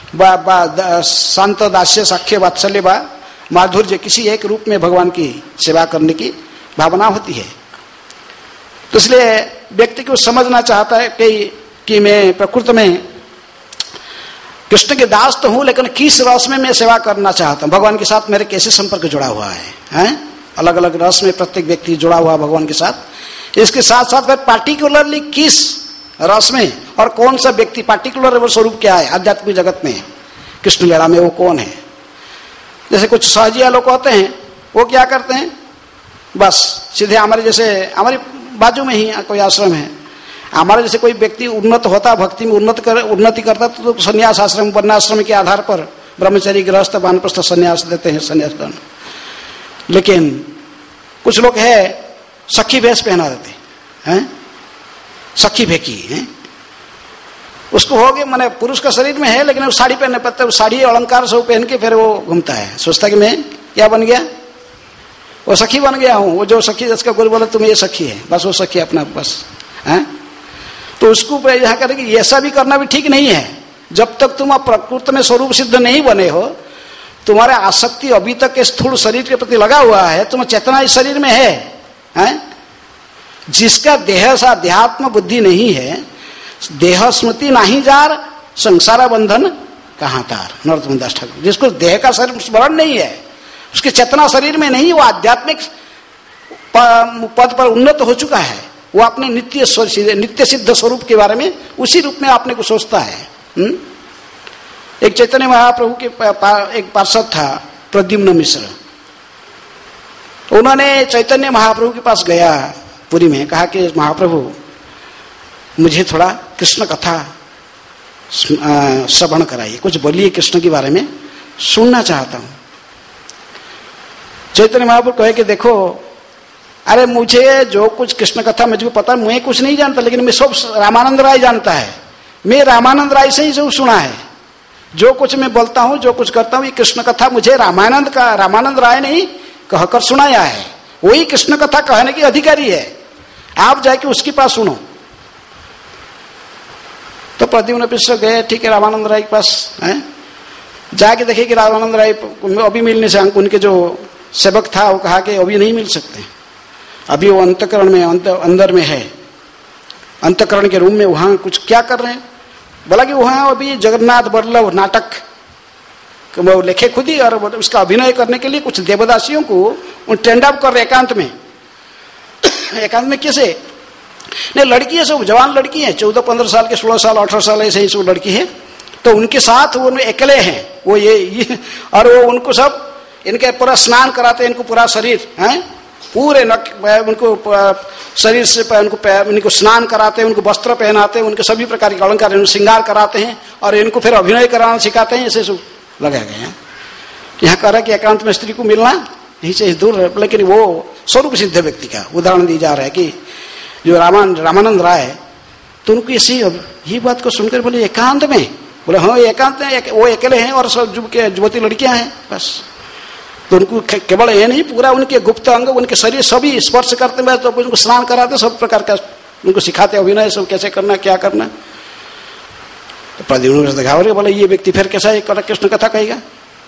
शांत दास्य साख्य वात्सल्य बा माधुर्य, किसी एक रूप में भगवान की सेवा करने की भावना होती है। तो इसलिए व्यक्ति को समझना चाहता है कि मैं प्रकृति में कृष्ण के दास तो हूं, लेकिन किस रस में मैं सेवा करना चाहता हूं, भगवान के साथ मेरे कैसे संपर्क जुड़ा हुआ है, हैं? अलग अलग रस में प्रत्येक व्यक्ति जुड़ा हुआ है भगवान के साथ। इसके साथ साथ फिर पार्टिकुलरली किस रस में और कौन सा व्यक्ति, पार्टिकुलर वो स्वरूप क्या है आध्यात्मिक जगत में, कृष्ण लीला में वो कौन है। जैसे कुछ सहजिया लोग होते हैं, वो क्या करते हैं, बस सीधे हमारे जैसे, हमारी बाजू में ही कोई आश्रम है, हमारे जैसे कोई व्यक्ति उन्नत होता, भक्ति में उन्नति करता तो संन्यास आश्रम, वर्णाश्रम के आधार पर ब्रह्मचारी, गृहस्थ, वानप्रस्थ संन्यास देते हैं, संन्यास दान। लेकिन कुछ लोग है सखी भेष पहना देते हैं, सखी भेकी है, उसको हो गए माने पुरुष का शरीर में है, लेकिन वो साड़ी पहनने पड़ता है, साड़ी अलंकार सब पहन के फिर वो घूमता है, सोचता कि मैं क्या बन गया, वो सखी बन गया हूं। वो जो सखी, जिसका गुरु बोला तुम ये सखी है, बस वो सखी अपना बस है। तो उसको यहाँ करेंगे, ऐसा भी करना भी ठीक नहीं है। जब तक तुम प्रकृति में स्वरूप सिद्ध नहीं बने हो, तुम्हारा आसक्ति अभी तक के स्थूल शरीर के प्रति लगा हुआ है, तुम चेतना इस शरीर में है? जिसका देह सा अध्यात्म बुद्धि नहीं है, देह स्मृति नहीं जार, संसारा बंधन कहाँ तार, नरोत्तम दास ठाकुर। जिसको देह का शरीर स्मरण नहीं है, उसकी चेतना शरीर में नहीं, वो आध्यात्मिक पद पर उन्नत हो चुका है, वो अपने नित्य सिद्ध स्वरूप के बारे में उसी रूप में अपने को सोचता है। एक चैतन्य महाप्रभु के एक पार्षद था प्रद्युम्न मिश्र, उन्होंने चैतन्य महाप्रभु के पास गया पुरी में, कहा कि महाप्रभु मुझे थोड़ा कृष्ण कथा श्रवण कराइए, कुछ बोलिए कृष्ण के बारे में, सुनना चाहता हूं। चैतन्य महाप्रभु कहे कि देखो, अरे मुझे जो कुछ कृष्ण कथा मुझको पता, मैं कुछ नहीं जानता, लेकिन मैं सब रामानंद राय जानता है, मैं रामानंद राय से ही सब सुना है, जो कुछ मैं बोलता हूं, जो कुछ करता हूं, ये कृष्ण कथा मुझे रामानंद राय ने ही कहकर सुनाया है, वही कृष्ण कथा कहने की अधिकारी है, आप जाके उसके पास सुनो। तो प्रद्युम्न मिश्र गए, ठीक है, रामानंद राय के पास है, जाके देखे कि रामानंद राय अभी मिलने से, उनके जो सेवक था वो कहा कि अभी नहीं मिल सकते, अभी वो अंतकरण में, अंदर में है, अंतकरण के रूम में, वहां कुछ क्या कर रहे हैं। बोला कि वहां अभी जगन्नाथ बल्लभ नाटक वो लिखे खुद ही, और उसका अभिनय करने के लिए कुछ देवदासियों को ट्रेंड अप कर रहे एकांत में। एकांत में कैसे, नहीं लड़की है, सब जवान लड़की है, 14-15 साल के, 16 साल 18 साल ऐसे ही सब लड़की है, तो उनके साथ वो अकेले हैं, वो ये और वो उनको सब इनके पूरा स्नान कराते हैं, इनको पूरा शरीर है, पूरे उनको शरीर से उनको स्नान कराते हैं, उनको वस्त्र पहनाते हैं, उनके सभी प्रकार के अलंकार, श्रृंगार कराते हैं, और इनको फिर अभिनय कराना सिखाते हैं, ऐसे सब लगाए गए हैं। यहाँ कह रहा है कि एकांत में स्त्री को मिलना नहीं चाहिए, दूर, लेकिन वो स्वरूप सिद्ध व्यक्ति का उदाहरण दी जा रहा है कि जो रामानंद राय, तो उनको इसी ये बात को सुनकर बोले एकांत में, बोले हाँ एकांत में, वो अकेले हैं और सब युवती लड़कियां हैं बस। तो उनको केवल ये नहीं, पूरा उनके गुप्त अंग, उनके शरीर सभी स्पर्श करते हैं, तो उनको स्नान कराते, सब प्रकार का उनको सिखाते अभिनय, सब कैसे करना, क्या करना। तो प्रद्युम्न दिखाओ, बोले ये व्यक्ति फिर कैसा एक कृष्ण कथा कहेगा,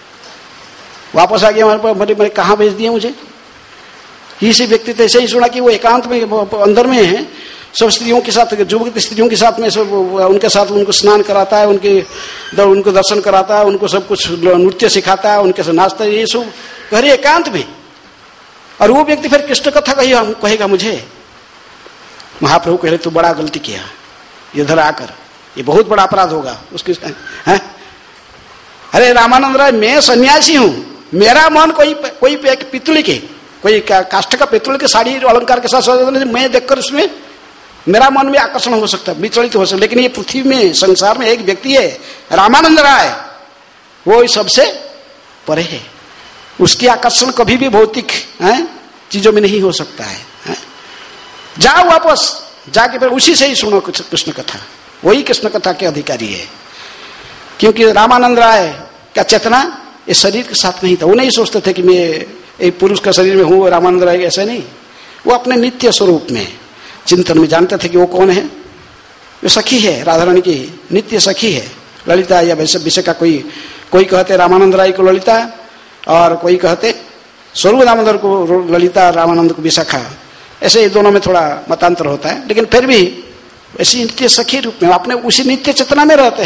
वापस आ गया हमारे पास, बोले कहाँ भेज दिए मुझे। इसी व्यक्ति तो ऐसे ही सुना कि वो एकांत में अंदर में है, सब स्त्रियों के साथ, युवक स्त्रियों के साथ में सब उनके साथ उनको स्नान कराता है, उनको दर्शन कराता है, उनको सब कुछ नृत्य सिखाता है, उनके साथ नाचता है, ये सब घर एकांत में। और वो व्यक्ति फिर कृष्ण कथा कहेगा मुझे। महाप्रभु कह रहे तू बड़ा गलती किया, इधर आकर, ये बहुत बड़ा अपराध होगा उसके है? अरे रामानंद राय, मैं सन्यासी हूं, मेरा मन कोई पितुल के, कोई काष्ठ का पितुल के साड़ी अलंकार के साथ मैं देखकर उसमें मेरा मन में आकर्षण हो सकता है, विचलित हो सकता है, लेकिन ये पृथ्वी में, संसार में एक व्यक्ति है रामानंद राय, वो सबसे परे है, उसकी आकर्षण कभी भी भौतिक चीजों में नहीं हो सकता है। जाओ वापस जाके फिर उसी से ही सुनो कृष्ण कथा, वही कृष्ण कथा के अधिकारी है। क्योंकि रामानंद राय का चेतना इस शरीर के साथ नहीं था, वो नहीं सोचते थे कि मैं एक पुरुष का शरीर में हूँ, रामानंद राय ऐसा नहीं, वो अपने नित्य स्वरूप में चिंतन में जानते थे कि वो कौन है, वो सखी है, राधा रानी की नित्य सखी है, ललिता या वैसे विषय का कोई कहते रामानंद राय को ललिता, और कोई कहते स्वरूप दामोदर को ललिता, रामानंद को विशाखा, ऐसे ही दोनों में थोड़ा मतांतर होता है, लेकिन फिर भी ऐसी नित्य सखी रूप में अपने उसी नित्य चेतना में रहते हैं,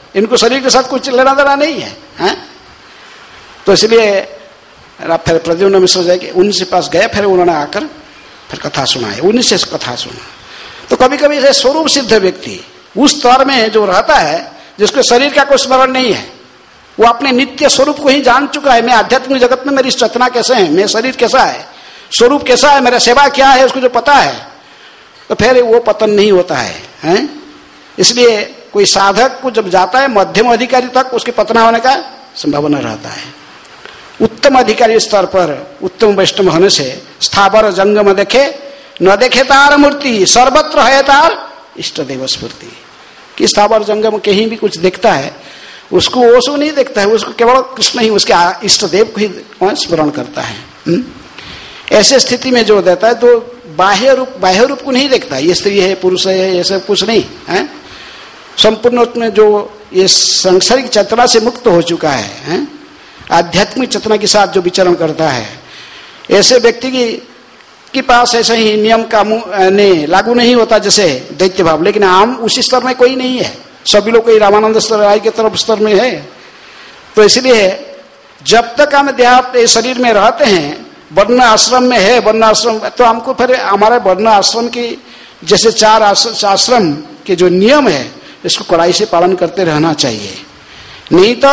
इनको शरीर के साथ कुछ लेना देना नहीं है, तो इसलिए फिर प्रद्युम्न मिश्र जाए कि उनसे पास गए, फिर उन्होंने आकर फिर कथा सुनाई, उन्हीं से कथा सुना। तो कभी कभी ऐसे स्वरूप सिद्ध व्यक्ति उस स्तर में जो रहता है, जिसको शरीर का कोई स्मरण नहीं है, वो अपने नित्य स्वरूप को ही जान चुका है। मैं आध्यात्मिक जगत में मेरी चेतना कैसे है, मेरा शरीर कैसा है, स्वरूप कैसा है, मेरा सेवा क्या है, उसको जो पता है, तो फिर वो पतन नहीं होता है? इसलिए कोई साधक को जब जाता है मध्यम अधिकारी तक, उसके पतन होने का संभावना रहता है। उत्तम अधिकारी स्तर पर उत्तम वैष्णव होने से स्थावर जंगम देखे न देखे तार मूर्ति, सर्वत्र है तार इष्ट देव स्फूर्ति। कि स्थावर जंगम कहीं भी कुछ देखता है, उसको ओसो नहीं देखता है, उसको केवल कृष्ण ही, उसके इष्ट देव को ही स्मरण करता है। ऐसे स्थिति में जो देता है तो बाह्य रूप को नहीं देखता, ये स्त्री है, पुरुष है, ये सब कुछ नहीं है। संपूर्ण में जो ये सांसारिक चेतना से मुक्त हो चुका है, आध्यात्मिक चेतना के साथ जो विचरण करता है, ऐसे व्यक्ति की पास ऐसे ही नियम का लागू नहीं होता जैसे दैत्य भाव। लेकिन आम उसी स्तर में कोई नहीं है, सभी लोग कोई रामानंद स्तर राय के तरफ स्तर में है। तो इसलिए जब तक हम देहात शरीर में रहते हैं, वर्ण आश्रम में है, वर्ण आश्रम, तो हमको फिर हमारे वर्ण आश्रम की जैसे 4 आश्रम के जो नियम है, इसको कड़ाई से पालन करते रहना चाहिए। नहीं तो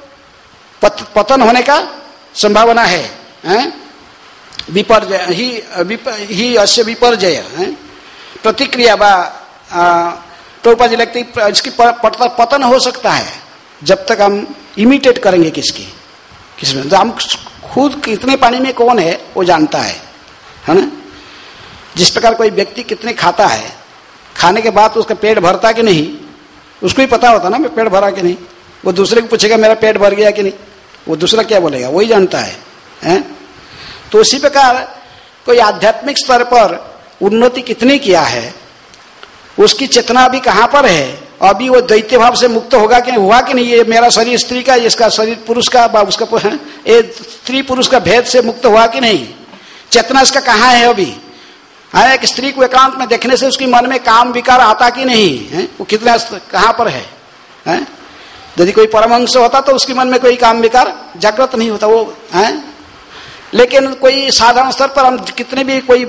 पतन होने का संभावना है। विपर्जय ही अस्य विपर्जय प्रतिक्रिया प्रभुपाद जी लगती इसकी पतन हो सकता है जब तक हम इमिटेट करेंगे किसमें। तो हम खुद कितने पानी में कौन है वो जानता है ना। जिस प्रकार कोई व्यक्ति कितने खाता है, खाने के बाद उसका पेट भरता कि नहीं, उसको ही पता होता ना मैं पेट भरा कि नहीं। वो दूसरे को पूछेगा मेरा पेट भर गया कि नहीं, वो दूसरा क्या बोलेगा, वही जानता है। तो उसी प्रकार कोई आध्यात्मिक स्तर पर उन्नति कितनी किया है, उसकी चेतना भी कहाँ पर है, अभी वो दैत्य भाव से मुक्त होगा कि हुआ कि नहीं, ये मेरा शरीर स्त्री का, इसका शरीर पुरुष का, उसका ये स्त्री पुरुष का भेद से मुक्त हुआ कि नहीं, चेतना इसका कहाँ है अभी। एक स्त्री को एकांत में देखने से उसकी मन में काम विकार आता कि नहीं है, वो कितना कहाँ पर है। यदि कोई परमहंस होता तो उसके मन में कोई काम विकार जागृत नहीं होता वो है। लेकिन कोई साधारण स्तर पर हम कितने भी कोई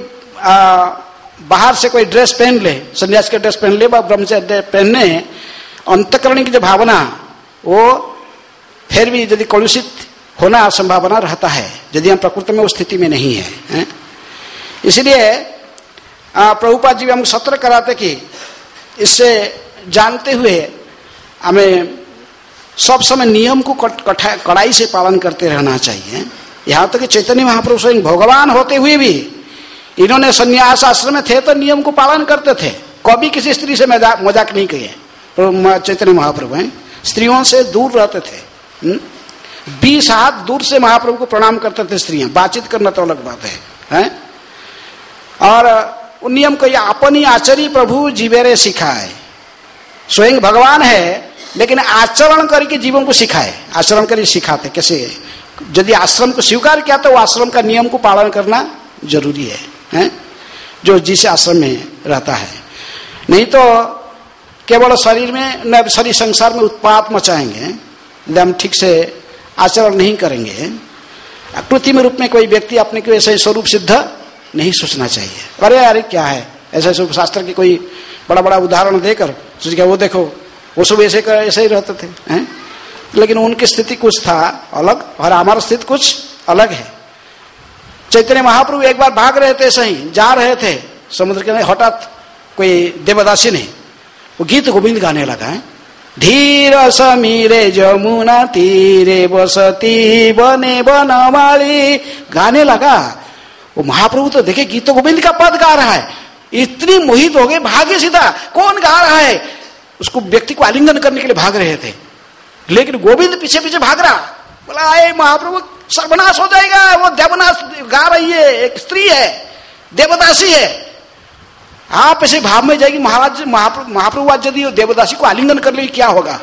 बाहर से कोई ड्रेस पहन ले, सन्यास के ड्रेस पहन ले, ब्रह्मचर्य पहनने, अंतकरण की जो भावना वो फिर भी यदि कलुषित होना संभावना रहता है यदि हम प्रकृति में उस स्थिति में नहीं है। इसलिए प्रभुपाद जी भी हम सत्र कराते कि इससे जानते हुए हमें सब समय नियम को कड़ाई से पालन करते रहना चाहिए। यहाँ तक कि चैतन्य महाप्रभु स्वयं भगवान होते हुए भी इन्होंने संन्यास आश्रम में थे तो नियम को पालन करते थे, कभी किसी स्त्री से मजाक नहीं किए। तो चैतन्य महाप्रभु हैं स्त्रियों से दूर रहते थे, 20 हाथ दूर से महाप्रभु को प्रणाम करते थे स्त्रियां, बातचीत करना तो अलग बात है। और उन नियम को अपनी आचरी प्रभु जीवेरे सिखाए। स्वयं भगवान है लेकिन आचरण करके जीवों को सिखाए, आचरण करके सिखाते कैसे। यदि आश्रम को स्वीकार किया तो आश्रम का नियम को पालन करना जरूरी है, जो जिस आश्रम में रहता है। नहीं तो केवल शरीर में न शरीर संसार में उत्पात मचाएंगे, हम ठीक से आचरण नहीं करेंगे। कृत्रिम रूप में कोई व्यक्ति अपने को ऐसे स्वरूप सिद्ध नहीं सोचना चाहिए। अरे क्या है ऐसे शास्त्र के कोई बड़ा बड़ा उदाहरण देकर सोच गया वो देखो वो सब ऐसे ही रहते थे हैं? लेकिन उनकी स्थिति कुछ था अलग और हमारा स्थिति कुछ अलग है। चैतन्य महाप्रभु एक बार भाग रहे थे, सही जा रहे थे समुद्र के, हठात कोई देवदासी ने वो गीत गोविंद गाने लगा है। धीर समीरे जमुना तीरे बसती बने बनमाली गाने लगा। वो महाप्रभु तो देखे गीत गोविंद का पद गा रहा है, इतनी मोहित हो गए, भागे सीधा कौन गा रहा है, उसको व्यक्ति को आलिंगन करने के लिए भाग रहे थे। लेकिन गोविंद पीछे पीछे भाग रहा, बोला आए महाप्रभु सर्वनाश हो जाएगा, वो देवनाश गा रही है, एक स्त्री है, देवदासी है, आप ऐसे भाव में जाएगी। महाराज महाप्रभु आज यदि देवदासी को आलिंगन कर ले क्या होगा।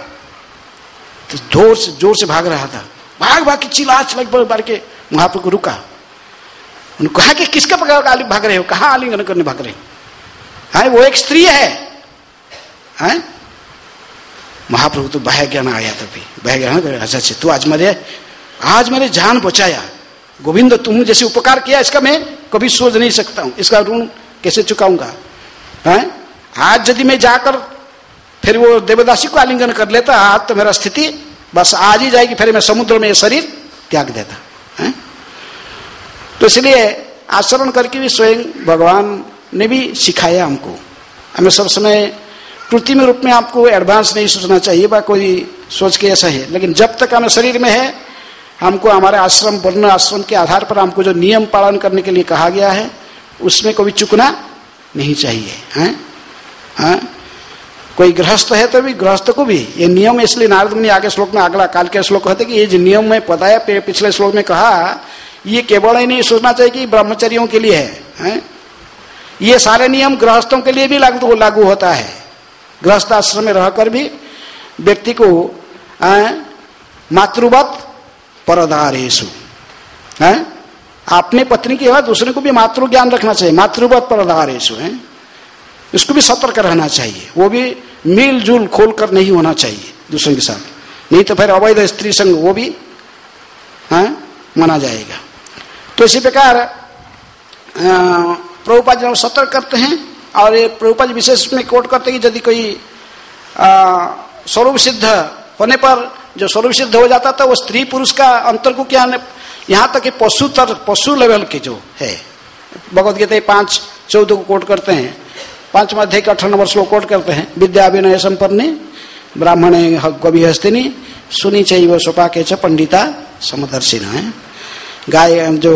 तो जोर से भाग रहा था, भाग के चिल्ला बार के महाप्रभु को रुका। उन्होंने कहा कि किसके पकड़ भाग रहे हो, कहाँ आलिंगन करने भाग रहे हैं, वो एक स्त्री है। महाप्रभु तो बाह्य ज्ञान आया, तभी बाह्य ज्ञान, अच्छा तू आज मेरे जान बचाया गोविंद, तुम जैसे उपकार किया इसका मैं कभी सोच नहीं सकता हूँ, इसका ऋण कैसे चुकाऊंगा। आज यदि मैं जाकर फिर वो देवदासी को आलिंगन कर लेता, आज तो मेरा स्थिति बस आज ही जाएगी, फिर मैं समुद्र में शरीर त्याग देता। तो इसलिए आचरण करके भी स्वयं भगवान ने भी सिखाया हमको। हमें सब समय कृत्रिम रूप में आपको एडवांस नहीं सोचना चाहिए, बा कोई सोच के ऐसा है, लेकिन जब तक हमें शरीर में है, हमको हमारे आश्रम वर्ण आश्रम के आधार पर हमको जो नियम पालन करने के लिए कहा गया है उसमें कभी चूकना नहीं चाहिए। कोई गृहस्थ है तो भी गृहस्थ को भी ये नियम, इसलिए नारद मुनि आगे श्लोक में, अगला काल के श्लोक कहते कि ये जो नियम में बताया पिछले श्लोक में कहा, ये केवल ही नहीं सोचना चाहिए कि ब्रह्मचर्यों के लिए है, ये सारे नियम गृहस्थों के लिए भी लागू होता है। गृहस्थ आश्रम में रहकर भी व्यक्ति को मातृवत परदारेषु, अपने पत्नी के बाद दूसरे को भी मातृ ज्ञान रखना चाहिए, मातृवत परदारेषु है, इसको भी सतर्क रहना चाहिए, वो भी मिलजुल खोलकर नहीं होना चाहिए दूसरों के साथ, नहीं तो फिर अवैध स्त्री संग वो भी माना जाएगा। तो इसी प्रकार प्रभुपाद जी सतर्क करते हैं, और ये प्रभुपाद जी विशेष में कोट करते हैं कि यदि कोई स्वरूप सिद्ध होने पर, जो स्वरूप सिद्ध हो जाता था वो स्त्री पुरुष का अंतर को क्या, यहाँ तक कि पशु लेवल के जो है, भगवद गीता 5:14 को कोट करते हैं, 5 अध्याय के 18 नंबर श्लोक कोट करते हैं, विद्या विनय संपन्ने ब्राह्मणे गवि हस्तिनी सुनी चैव स्वपाके च पंडिता समदर्शिन है। गाय जो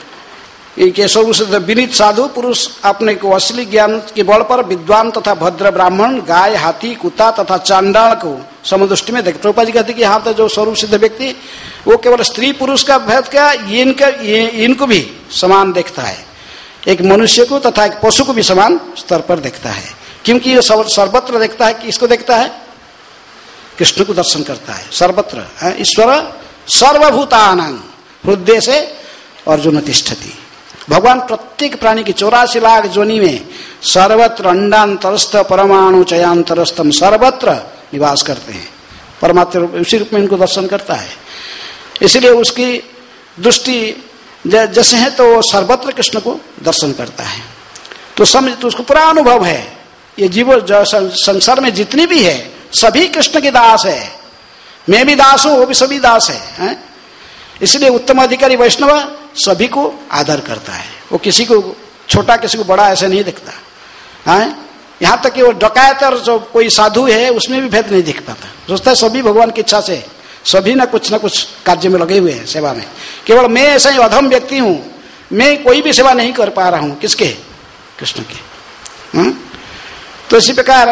के स्वरूप विनीत साधु पुरुष अपने को असली ज्ञान के बल पर विद्वान तथा भद्र ब्राह्मण गाय हाथी कुत्ता तथा चांडाल को समदृष्टि में देखते। प्रभुपाद जी कहते कि यहाँ तो जो स्वरूप सिद्ध व्यक्ति वो केवल स्त्री पुरुष का भेद क्या, इनको भी समान देखता है, एक मनुष्य को तथा एक पशु को भी समान स्तर पर देखता है, क्योंकि ये सर्वत्र देखता है। किसको देखता है? कृष्ण को दर्शन करता है सर्वत्र। ईश्वर सर्वभूतानां हृदय से अर्जुन तिष्ठति। भगवान प्रत्येक प्राणी की 84 लाख जोनि में सर्वत्र अंडांतरस्थ परमाणु चयांतरस्थम सर्वत्र निवास करते हैं। परमात्मा उसी रूप में इनको दर्शन करता है, इसलिए उसकी दृष्टि जैसे है तो सर्वत्र कृष्ण को दर्शन करता है। तो समझ, तो उसको पूरा अनुभव है, ये जीव संसार में जितनी भी है सभी कृष्ण के दास है, मैं भी दास हूं, वो भी सभी दास है। इसलिए उत्तम अधिकारी वैष्णव सभी को आदर करता है, वो किसी को छोटा किसी को बड़ा ऐसे नहीं दिखता है। यहाँ तक कि वो डकैत और जो कोई साधु है उसमें भी भेद नहीं दिख पाता, सोचता है सभी भगवान की इच्छा से सभी ना कुछ कार्य में लगे हुए हैं, सेवा में। केवल मैं ऐसा ही अधम व्यक्ति हूं, मैं कोई भी सेवा नहीं कर पा रहा हूं, किसके? कृष्ण के। तो इसी प्रकार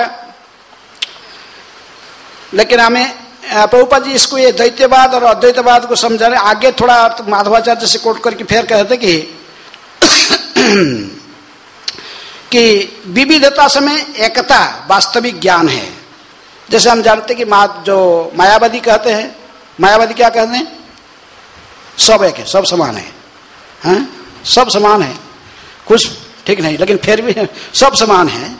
लेकिन हमें प्रभुपाद जी इसको ये द्वैतवाद और अद्वैतवाद को समझाने आगे थोड़ा माधवाचार्य से कोट करके फिर कहते कि विविधता समय एकता वास्तविक ज्ञान है। जैसे हम जानते कि जो मायावादी कहते हैं, मायावादी क्या कहते हैं? सब एक है, सब समान है, सब समान है, कुछ ठीक नहीं लेकिन फिर भी सब समान है।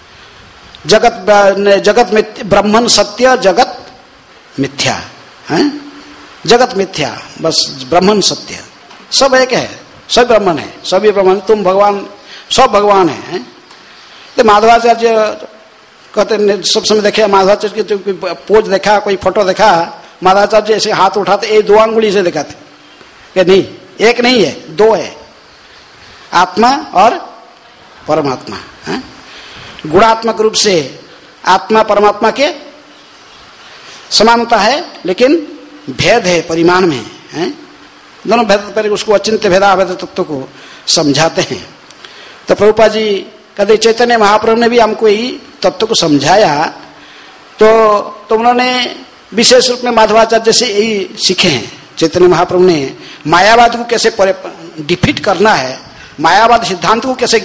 जगत में ब्रह्मन सत्य जगत मिथ्या है, जगत मिथ्या बस ब्रह्मन सत्य, सब एक है, सब ब्रह्मन है, सभी ब्रह्मन, तुम भगवान, सब भगवान है। तो माधवाचार्य कहते सब समय देखे माधवाचार्य की कोई पोज देखा, कोई फोटो देखा, माधवाचार्य ऐसे हाथ उठाते, ये 2 अंगुली से दिखाते कि नहीं, एक नहीं है, 2 है, आत्मा और परमात्मा है। गुणात्मक रूप से आत्मा परमात्मा के समानता है, लेकिन भेद है परिमाण में है। दोनों भेद पर उसको अचिंत्य भेदाभेद तत्व को समझाते हैं। तो प्रभुपाद जी कहते चैतन्य महाप्रभु ने भी हमको यही तत्व को समझाया, तो उन्होंने विशेष रूप में माधवाचार्य से यही सीखे हैं। चैतन्य महाप्रभु ने मायावाद को कैसे डिफीट करना है, मायावाद सिद्धांत को कैसे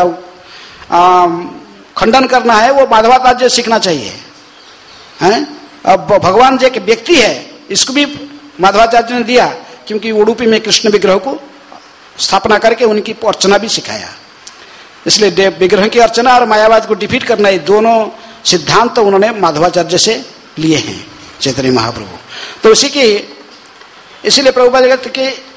खंडन करना है, वो माधवाचार्य सीखना चाहिए हैं। अब भगवान जो एक व्यक्ति है इसको भी माधवाचार्य ने दिया, क्योंकि उडुपी में कृष्ण विग्रह को स्थापना करके उनकी अर्चना भी सिखाया। इसलिए विग्रह की अर्चना और मायावाद को डिफीट करना, ये दोनों सिद्धांत तो उन्होंने माधवाचार्य से लिए हैं चैतन्य महाप्रभु। तो उसी की इसीलिए प्रभुपाद कहते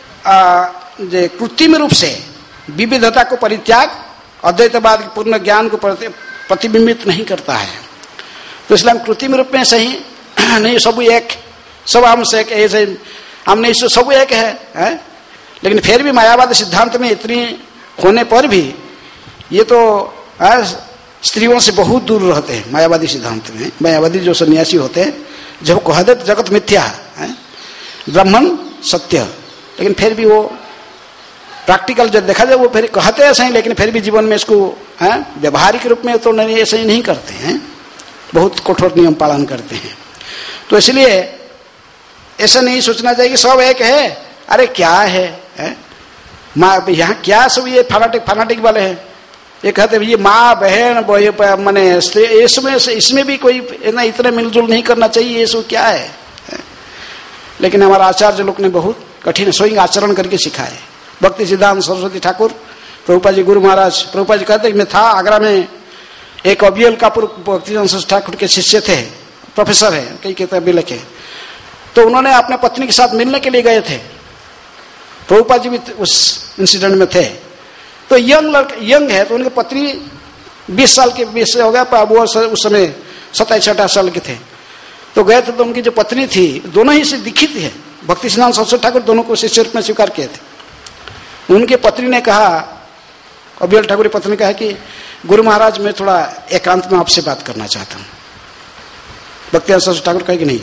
कि कृत्रिम रूप से विविधता को परित्याग अद्वैतवाद के पूर्ण ज्ञान को प्रतिबिंबित नहीं करता है। तो इसलिए हम कृत्रिम रूप में सही नहीं, सब एक, सब हमसे एक, ऐसे हम नहीं, सब एक है? लेकिन फिर भी मायावादी सिद्धांत में इतनी होने पर भी ये तो स्त्रियों से बहुत दूर रहते हैं। मायावादी सिद्धांत में मायावादी जो सन्यासी होते हैं, जब कह देते जगत मिथ्या है, ब्रह्मन सत्य, लेकिन फिर भी वो प्रैक्टिकल जब देखा जाए वो फिर कहते हैं सही, लेकिन फिर भी जीवन में इसको व्यवहारिक रूप में तो नहीं, ऐसे ही नहीं करते हैं, बहुत कठोर नियम पालन करते हैं। तो इसलिए ऐसा नहीं सोचना चाहिए कि सब एक है। अरे क्या है माँ, यहाँ क्या सब ये फनाटिक वाले हैं, ये कहते ये माँ बहन माने इसमें भी कोई इतना मिलजुल नहीं करना चाहिए, ये सब क्या है? लेकिन हमारा आचार्य लोग ने बहुत कठिन स्वयं आचरण करके सिखाए। भक्ति सिद्धांत सरस्वती ठाकुर, प्रभुपाद जी गुरु महाराज, प्रभुपाद जी कहते मैं था आगरा में, एक अबियल कापुर भक्ति सिद्धांत ठाकुर के शिष्य थे, प्रोफेसर है, कई किताबें लिखे। तो उन्होंने अपने पत्नी के साथ मिलने के लिए गए थे, प्रभुपाद जी भी उस इंसिडेंट में थे। तो यंग है, तो उनकी पत्नी 20 साल के 20 से हो गया, वो उस समय 27-28 साल के थे। तो गए थे, तो उनकी जो पत्नी थी, दोनों ही से दीक्षित है, भक्ति सिद्धांत सरस्वती ठाकुर दोनों को शिष्य रूप में स्वीकार किए थे। उनकी पत्नी ने कहा, अबियल ठाकुर की पत्नी ने कहा कि गुरु महाराज मैं थोड़ा एकांत में आपसे बात करना चाहता हूँ। भक्ति सरस्वती ठाकुर कहे कि नहीं,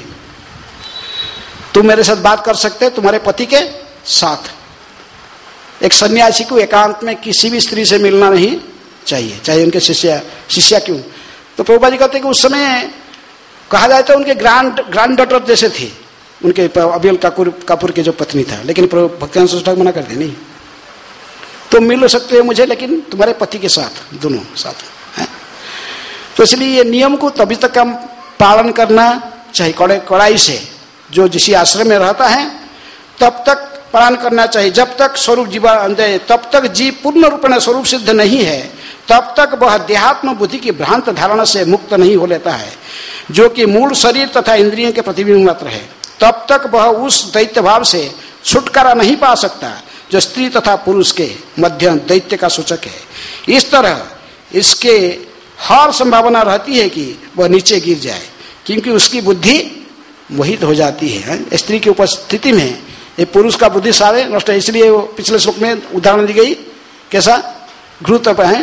तुम मेरे साथ बात कर सकते तुम्हारे पति के साथ। एक सन्यासी को एकांत में किसी भी स्त्री से मिलना नहीं चाहिए, चाहे उनके शिष्या क्यों। तो प्रभुपाद जी कहते कि उस समय कहा जाए तो उनके ग्रैंड डॉटर जैसे थी, उनके अबियल कापुर के जो पत्नी था। लेकिन भक्ति सरस्वती ठाकुर मना करते नहीं, तुम मिल सकते हो मुझे, लेकिन तुम्हारे पति के साथ, दोनों साथ है। तो इसलिए ये नियम को तभी तक हम पालन करना चाहिए कड़ाई से। जो जिस आश्रम में रहता है तब तक पालन करना चाहिए, जब तक स्वरूप जीवन, तब तक जीव पूर्ण रूप में स्वरूप सिद्ध नहीं है, तब तक वह देहात्म बुद्धि की भ्रांत धारणा से मुक्त नहीं हो लेता है, जो कि मूल शरीर तथा इंद्रियों के प्रतिबिंब मात्र है। तब तक वह उस दैत्य भाव से छुटकारा नहीं पा सकता जो स्त्री तथा पुरुष के मध्य दैत्य का सूचक है। इस तरह इसके हर संभावना रहती है कि वह नीचे गिर जाए, क्योंकि उसकी बुद्धि मोहित हो जाती है। स्त्री की उपस्थिति में ये पुरुष का बुद्धि सारे नष्ट है। इसलिए वो पिछले श्लोक में उदाहरण दी गई, कैसा? घृत है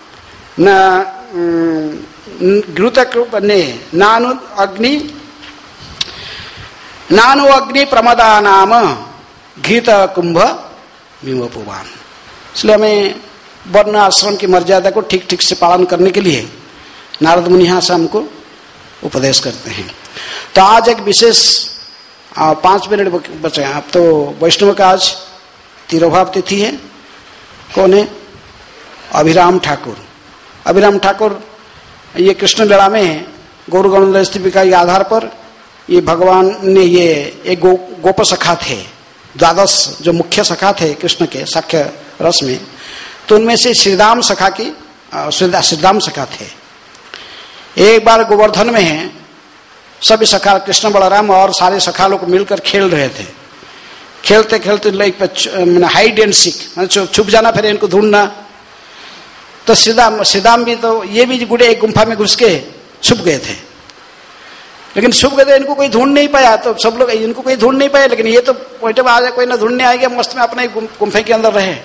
नानु अग्नि प्रमदा नाम घृत कुंभ विमोपुवान। इसलिए हमें वर्ण आश्रम की मर्यादा को ठीक ठीक से पालन करने के लिए नारद मुनि यहाँ से हमको उपदेश करते हैं। तो आज एक विशेष 5 मिनट बचे हैं। अब तो वैष्णव का आज तिरोभाव तिथि है। कौन है? अभिराम ठाकुर। अभिराम ठाकुर ये कृष्ण लीला में गौर गोविंद स्तुतिका के आधार पर ये भगवान ने ये एक गोप सखा थे, 12 जो मुख्य सखा थे कृष्ण के साख्य रस में, तो उनमें से श्रीराम सखा थे। एक बार गोवर्धन में सभी सखा कृष्ण बलराम और सारे सखा लोग मिलकर खेल रहे थे। खेलते खेलते लाइक हाइड एंड सीक, छुप जाना, फिर इनको ढूंढना। तो श्रीराम भी, तो ये भी गुड़े एक गुम्फा में घुस के छुप गए थे। लेकिन छुप गए थे, इनको कोई ढूंढ नहीं पाया। तो सब लोग इनको कोई ढूंढ नहीं पाया, लेकिन ये तो पॉइंट आ जाए, कोई ना ढूंढने आएगा, मस्त में अपने गुम्फे के अंदर रहे।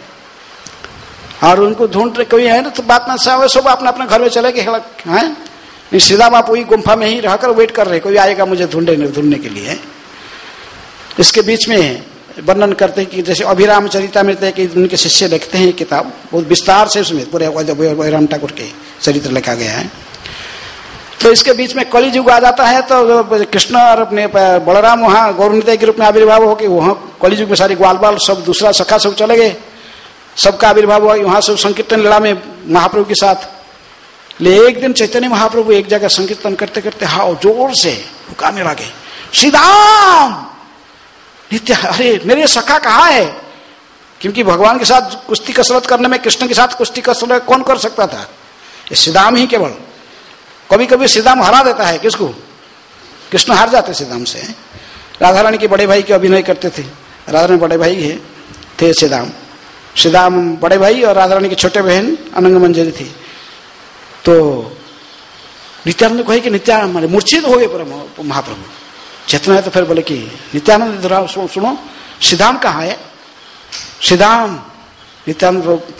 और उनको ढूंढ कोई है ना, तो बात ना सब अपने अपने घर में चले गए हैं। श्रीराम आप वही गुम्फा में ही रहकर वेट कर रहे, कोई आएगा मुझे ढूंढने के लिए। इसके बीच में वर्णन करते हैं कि जैसे अभिराम चरितमृत है कि उनके शिष्य लिखते हैं किताब, बहुत विस्तार से उसमें पूरे अभिराम ठाकुर के चरित्र लिखा गया है। तो इसके बीच में कली युग आ जाता है, तो कृष्ण और अपने बलराम वहाँ गौरनिताई के रूप में आविर्भाव हो के वहाँ कली युग में सारी ग्वाल बाल सब दूसरा सखा सब चले गए, सबका आविर्भाव हुआ। वहाँ सब संकीर्तन लीला में महाप्रभु के साथ। ले एक दिन चैतन्य महाप्रभु एक जगह संकीर्तन करते करते हाँ जोर से पुकारने लगे, श्रीराम नित्य, अरे मेरे सखा कहाँ है? क्योंकि भगवान के साथ कुश्ती कसरत करने में, कृष्ण के साथ कुश्ती कसरत कौन कर सकता था? ये श्रीराम ही केवल। कभी कभी श्रीराम हरा देता है किसको? कृष्ण हार जाते श्रीदाम से। राधा रानी के बड़े भाई के अभिनय करते थे। राधा रानी बड़े भाई थे श्रीदाम, श्रीदाम बड़े भाई और राधा रानी के छोटे बहन अनंग मंजरी थी। तो नित्यानंद को है कि नित्यानंद मूर्छित हो गए महाप्रभु, चेतना है। तो फिर बोले कि नित्यानंद सुनो श्रीदाम कहाँ है? श्रीदाम नित्यानंद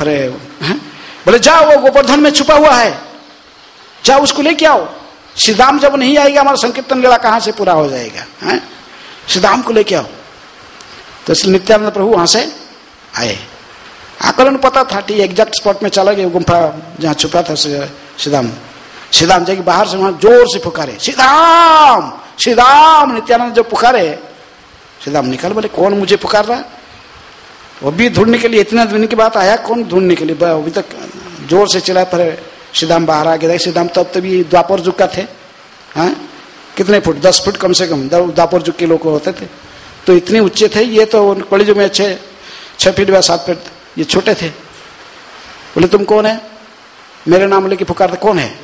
बोले जाओ वो गोवर्धन में छुपा हुआ है, जाओ उसको लेके आओ। श्रीदाम जब नहीं आएगा हमारा संकीर्तन लीला कहाँ से पूरा हो जाएगा? श्रीदाम को लेके आओ। तो इसलिए नित्यानंद प्रभु वहां से आए। आकर उन्हें पता था कि एग्जैक्ट स्पॉट में चला गया गुम्फा जहाँ छुपा था श्रीदाम। श्रीदाम जाके बाहर से वहां जोर से पुकारे श्रीदाम श्रीदाम। नित्यानंद जब पुकारे श्रीदाम निकल, बोले कौन मुझे पुकार रहा? वो भी ढूंढने के लिए, इतना दिन की बात आया कौन ढूंढने के लिए? अभी तक जोर से चिल्लाए पर श्रीदाम बाहर आ गया। श्रीदाम तभी द्वापर युग का थे। हाँ कितने फुट? 10 फुट कम से कम द्वापर युग के लोग होते थे। तो इतने ऊंचे थे। ये तो कलियुग में 6 फीट या 7 फीट, ये छोटे थे। बोले तुम कौन है? मेरे नाम लेके पुकारते, कौन है?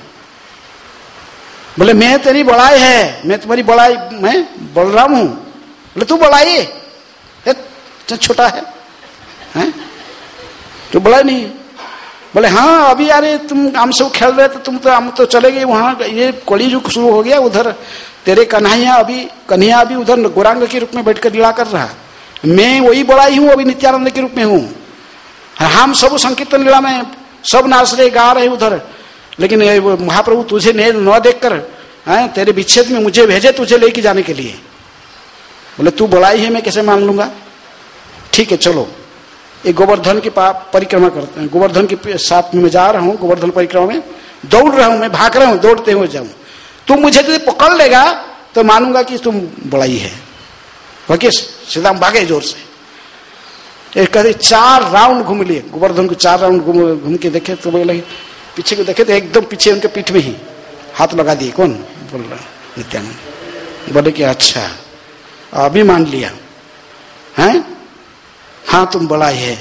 बोले मैं तेरी बड़ाई है, मैं तुम्हारी बड़ाई, मैं बलराम हूं। बोले तू बड़ाई है? छोटा है तो बड़ा नहीं। बोले हाँ अभी यारे तुम हमसे खेल रहे थे, तुम तो हम तो चले गए वहां, ये कलियुग शुरू हो गया। उधर तेरे कन्हैया अभी उधर गौरांग के रूप में बैठकर लीला कर रहा। मैं वही बड़ाई हूँ, अभी नित्यानंद के रूप में हूँ। हम सब संकीर्तन लीला में सब नाच रहे गा रहे उधर, लेकिन महाप्रभु तुझे न देख कर तेरे विच्छेद में मुझे भेजे तुझे लेके जाने के लिए। बोले तू बड़ाई है, मैं कैसे मान लूंगा? ठीक है चलो एक गोवर्धन की परिक्रमा करते हैं। गोवर्धन के साथ में मैं जा रहा हूँ, गोवर्धन परिक्रमा में दौड़ रहा हूँ, मैं भाग रहा हूँ, दौड़ते हुए जाऊँ। तुम मुझे यदि पकड़ लेगा तो मानूंगा कि तुम बड़ाई है। बाकी श्रीदाम भागे जोर से। एक कहते 4 राउंड घूम लिए गोवर्धन को, 4 राउंड घूम के देखे तो बोले पीछे को देखे तो एकदम पीछे उनके पीठ में ही हाथ लगा दिए। कौन बोल रहा? नित्यानंद। बोले कि अच्छा अभी मान लिया है, हाँ तुम बड़ाई है।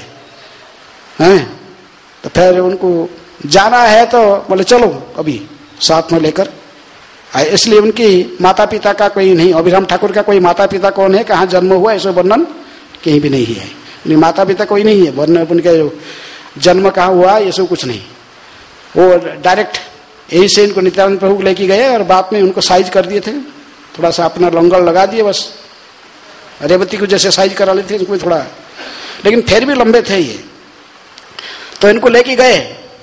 तो फिर उनको जाना है तो बोले चलो अभी साथ में लेकर आए। इसलिए उनकी माता पिता का कोई नहीं, अभिराम ठाकुर का कोई माता पिता कौन है, कहाँ जन्म हुआ, ऐसा वर्णन कहीं भी नहीं है। उनके माता पिता कोई नहीं है, वर्णन उनके जन्म कहाँ हुआ ये सब कुछ नहीं। वो डायरेक्ट यही से इनको नित्यानंद प्रभु लेके गए और बाद में उनको साइज कर दिए थे, थोड़ा सा अपना लंगर लगा दिए बस। रेवती को जैसे साइज करा लेते इनको थोड़ा, लेकिन फिर भी लंबे थे ये। तो इनको लेके गए।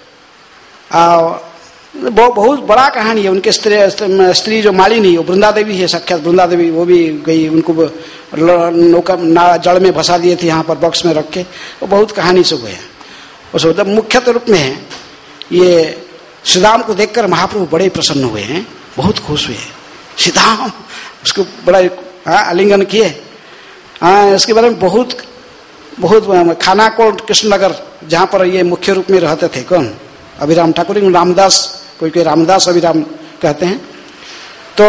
बहुत बड़ा कहानी है। उनके स्त्री जो मालिनी, वो वृंदा देवी है, साक्षात वृंदा देवी, वो भी गई। उनको नौका जड़ में फंसा दिए थे यहाँ पर बॉक्स में रख के। वो बहुत कहानी सब है। उस मुख्य रूप में ये श्रीदाम को देखकर महाप्रभु बड़े प्रसन्न हुए हैं, बहुत खुश हुए। श्रीदाम उसको बड़ा आलिंगन किए। इसके बारे में बहुत खानाकोट कृष्णनगर जहाँ पर ये मुख्य रूप में रहते थे, कौन? अभिराम ठाकुर, रामदास, कोई रामदास अभिराम कहते हैं। तो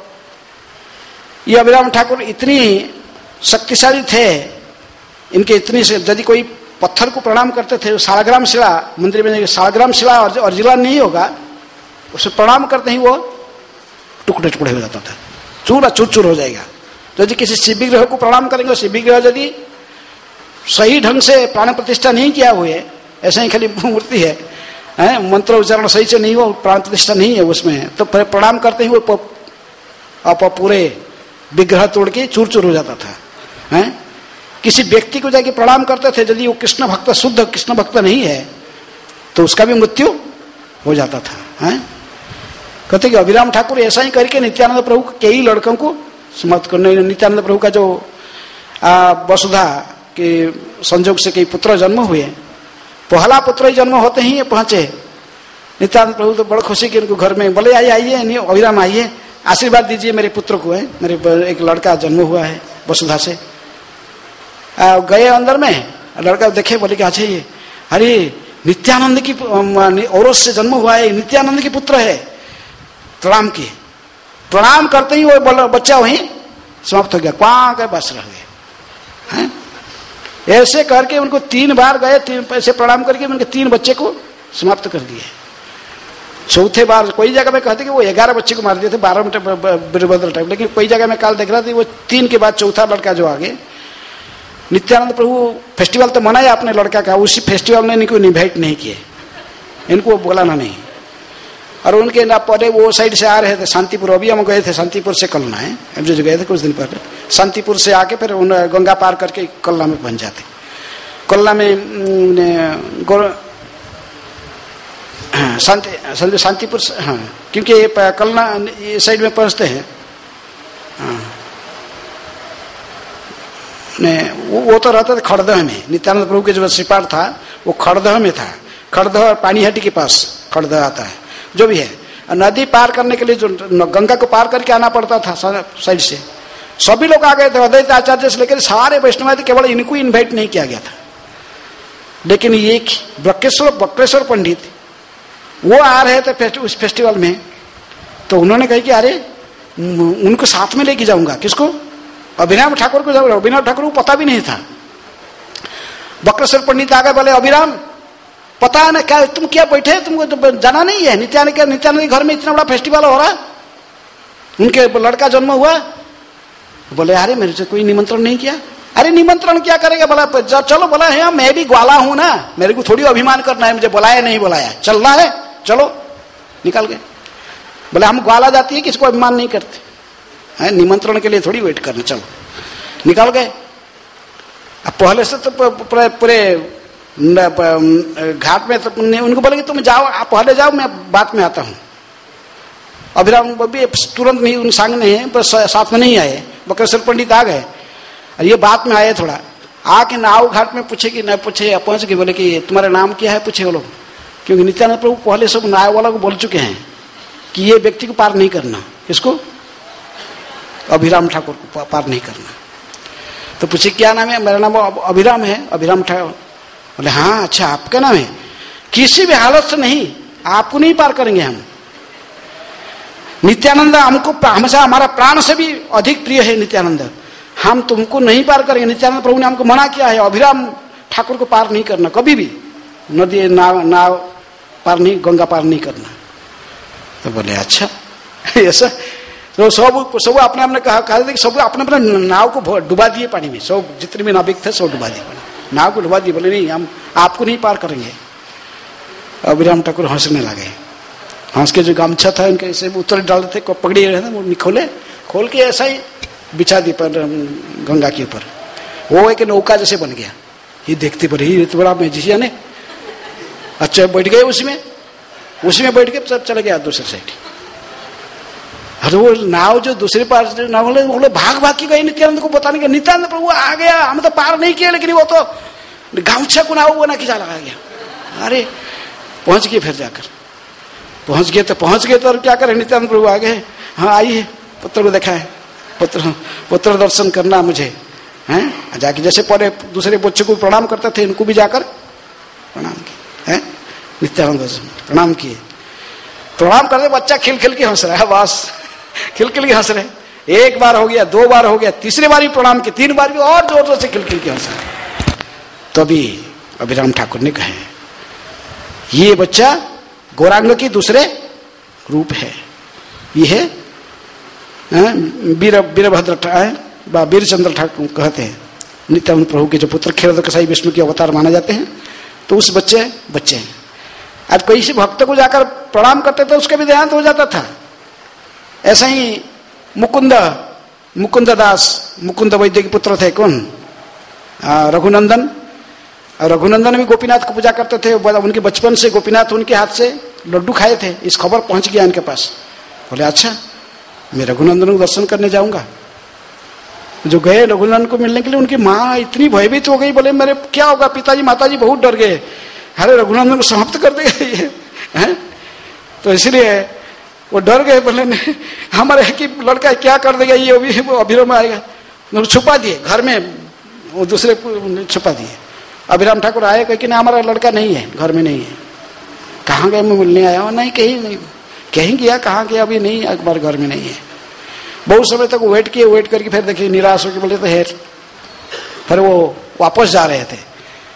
ये अभिराम ठाकुर इतनी शक्तिशाली थे, इनके इतनी से यदि कोई पत्थर को प्रणाम करते थे, सालग्राम शिला मंदिर में, सालग्राम शिला और जिला नहीं होगा, उसे प्रणाम करते ही वो टुकड़े टुकड़े हो जाता था, चूर चूर हो जाएगा। तो यदि किसी शिव विग्रह को प्रणाम करेंगे, शिव विग्रह यदि सही ढंग से प्राण प्रतिष्ठा नहीं किया हुए, ऐसा ही खाली मूर्ति है, मंत्र उच्चारण सही से नहीं हो, प्राण प्रतिष्ठा नहीं है उसमें, तो प्रणाम करते ही वो पूरे विग्रह तोड़ के चूर चूर हो जाता था। किसी व्यक्ति को जाके प्रणाम करते थे, यदि वो कृष्ण भक्त, शुद्ध कृष्ण भक्त नहीं है, तो उसका भी मृत्यु हो जाता था। कहते कि अभिराम ठाकुर ऐसा ही करके नित्यानंद प्रभु कई लड़कों को समर्थ करने। नित्यानंद प्रभु का जो वसुधा के संजोग से कई पुत्र जन्म हुए, पहला पुत्र ही जन्म होते ही पहुंचे नित्यानंद प्रभु तो बड़ा खुशी कि उनको घर में बोले आइए अभिराम आइए, आशीर्वाद दीजिए मेरे पुत्र को, है मेरे एक लड़का जन्म हुआ है वसुधा से। गए अंदर में, लड़का देखे, बोले कि अच्छा ये अरे नित्यानंद की औरत से जन्म हुआ है, नित्यानंद की पुत्र है, प्रणाम किए। प्रणाम करते ही वो बच्चा वहीं समाप्त हो गया, क्वां गए बस रह गए। ऐसे करके उनको 3 बार गए, 3 ऐसे प्रणाम करके उनके 3 बच्चे को समाप्त कर दिए। चौथे बार कोई जगह में कहते कि वो 11 बच्चे को मार दिए थे, 12 मिनट वीरभद्र टाइप, लेकिन कोई जगह में काल देख रहा था वो 3 के बाद चौथा लड़का जो आगे, नित्यानंद प्रभु फेस्टिवल तो मनाया अपने लड़का का, उसी फेस्टिवल में इनको इन्वाइट नहीं किए, इनको बुलाना नहीं। और उनके ना पहले वो साइड से आ रहे थे शांतिपुर, अभी हम गए थे शांतिपुर से कलना है, जो गए थे कुछ दिन पहले, शांतिपुर से आके फिर गंगा पार करके कलना में पहुंच जाते। कलना में शांतिपुर से, हाँ, क्योंकि ये कलना ये साइड में पहुंचते हैं। हाँ, वो तो रहता था खड़दह में, नित्यानंद प्रभु के जो श्रीपाद था वो खड़दह में था, खड़दह पानीहाटी के पास खड़दह आता है, जो भी है। नदी पार करने के लिए जो गंगा को पार करके आना पड़ता था साइड से, सभी लोग आ गए थे, अद्वैत आचार्य से लेकर सारे वैष्णवादी, केवल इनको इनवाइट नहीं किया गया था। लेकिन ये बक्रेश्वर पंडित वो आ रहे थे उस फेस्टिवल में, तो उन्होंने कहा कि अरे उनको साथ में लेके जाऊंगा, किसको, अभिराम ठाकुर को जाऊंगा। अभिराम ठाकुर को पता भी नहीं था। बक्रेश्वर पंडित आ गए, बोले अभिराम पता है ना क्या, तुम क्या बैठे, तुमको तो जाना नहीं है, नित्यानंद के घर में इतना बड़ा फेस्टिवल हो रहा, उनके लड़का जन्म हुआ। बोले अरे मेरे से कोई निमंत्रण नहीं किया। अरे निमंत्रण क्या करेगा, बोला चलो, बोला है मैं भी ग्वाला हूं ना, मेरे को थोड़ी अभिमान करना है, मुझे बुलाया नहीं बुलाया, चलना है चलो, निकल गए। बोले हम ग्वाला जाती है किसको अभिमान नहीं करते हैं, निमंत्रण के लिए थोड़ी वेट करना, चलो निकल गए। अब पहले से तो पूरे घाट में तो उनको बोले कि तुम जाओ, आप पहले जाओ, मैं बाद में आता हूँ। अभिराम भी तुरंत नहीं, उन संग नहीं है, बस साथ में नहीं आए। बक्रेश्वर पंडित आ गए और ये बात में आए, थोड़ा आके नाव घाट में पूछे कि न पूछे, पहुंच गए, बोले कि तुम्हारा नाम क्या है, पूछे वो लोग, क्योंकि नित्यानंद प्रभु पहले सब नाव वाला को बोल चुके हैं कि ये व्यक्ति को पार नहीं करना, किसको, अभिराम ठाकुर को पार नहीं करना। तो पूछे क्या नाम है, मेरा नाम अभिराम है, अभिराम ठाकुर। बोले हाँ अच्छा आपका नाम है, किसी भी हालत से नहीं, आपको नहीं पार करेंगे हम। नित्यानंद हमको हमेशा हमारा प्राण से भी अधिक प्रिय है नित्यानंद, हम तुमको नहीं पार करेंगे। नित्यानंद प्रभु ने हमको मना किया है, अभिराम ठाकुर को पार नहीं करना, कभी भी नदी नाव पार नहीं, गंगा पार नहीं करना। तो बोले अच्छा ऐसा, तो सब अपने अपने कहा सब अपने अपने नाव को डुबा दिए पानी में, सब जितने भी नाविक थे सब डुबा दिए, नाव को डुबा दिए। बोले नहीं हम आपको नहीं पार करेंगे। अभिराम ठाकुर हंसने लगे, हंस के जो गमछा था इनके ऐसे उत्तर डालते थे, पकड़ी रहे थे, वो खोल के ऐसा ही बिछा दी पर गंगा के ऊपर, वो एक नौका जैसे बन गया। ये देखते पड़े, ये तो बड़ा मैजिशियन है। अच्छा बैठ गए उसमें बैठ के सब चले गया दूसरे साइड। अरे वो नाव जो दूसरे पार नाव वाले भाग के गए नित्यानंद को बताने के, नित्यानंद प्रभु आ गया, हम तो पार नहीं किया, लेकिन वो तो गाँछा को नाव बना के जा लगा गया। अरे पहुंच गए, फिर जाकर पहुंच गए तो और क्या करें, नित्यानंद प्रभु आ गए, हाँ आइए पुत्र को देखा है, पुत्र दर्शन करना मुझे हैं। जाके जैसे पहले दूसरे बच्चे को प्रणाम करते थे, इनको भी जाकर प्रणाम किए हैं, नित्यानंद प्रणाम किए। प्रणाम करते बच्चा खिल के हंस रहा है, बस खिल के हंस रहे। एक बार हो गया, 2 बार हो गया, तीसरे बार भी प्रणाम किए, 3 बार भी और जोर से खिल के हंस रहा। तभी अभिराम ठाकुर ने कहे ये बच्चा गौरांग की दूसरे रूप है, ये है वीरभद्र वीरचंद्र ठाकुर कहते हैं, नित्यानंद प्रभु के जो पुत्र क्षीरोदक कसाई विष्णु के अवतार माना जाते हैं। तो उस बच्चे हैं। आज कोई से भक्त को जाकर प्रणाम करते थे, उसका भी देहांत हो जाता था। ऐसा ही मुकुंद दास, मुकुंद वैद्य के पुत्र थे, कौन, रघुनंदन। रघुनंदन भी गोपीनाथ को पूजा करते थे, उनके बचपन से गोपीनाथ उनके हाथ से लड्डू खाए थे। इस खबर पहुंच गया इनके पास। बोले अच्छा मैं रघुनंदन को दर्शन करने जाऊंगा। जो गए रघुनंदन को मिलने के लिए, उनकी माँ इतनी भयभीत हो गई, बोले मेरे क्या होगा, पिताजी माताजी बहुत डर गए, अरे रघुनंदन को समाप्त कर देगा ये है? तो इसलिए वो डर गए, बोले हमारे कि लड़का क्या कर देगा ये, अभिराम आएगा। छुपा दिए घर में, वो दूसरे को छुपा दिए। अभिराम ठाकुर आए, कहे कि ना हमारा लड़का नहीं है, घर में नहीं है। कहाँ गए, मैं मिलने आया हूँ, नहीं कहीं गया, कहाँ गया, अभी नहीं, अकबर घर में नहीं है। बहुत समय तक वेट करके फिर देखिए निराश होकर बोले तो है, फिर वो वापस जा रहे थे।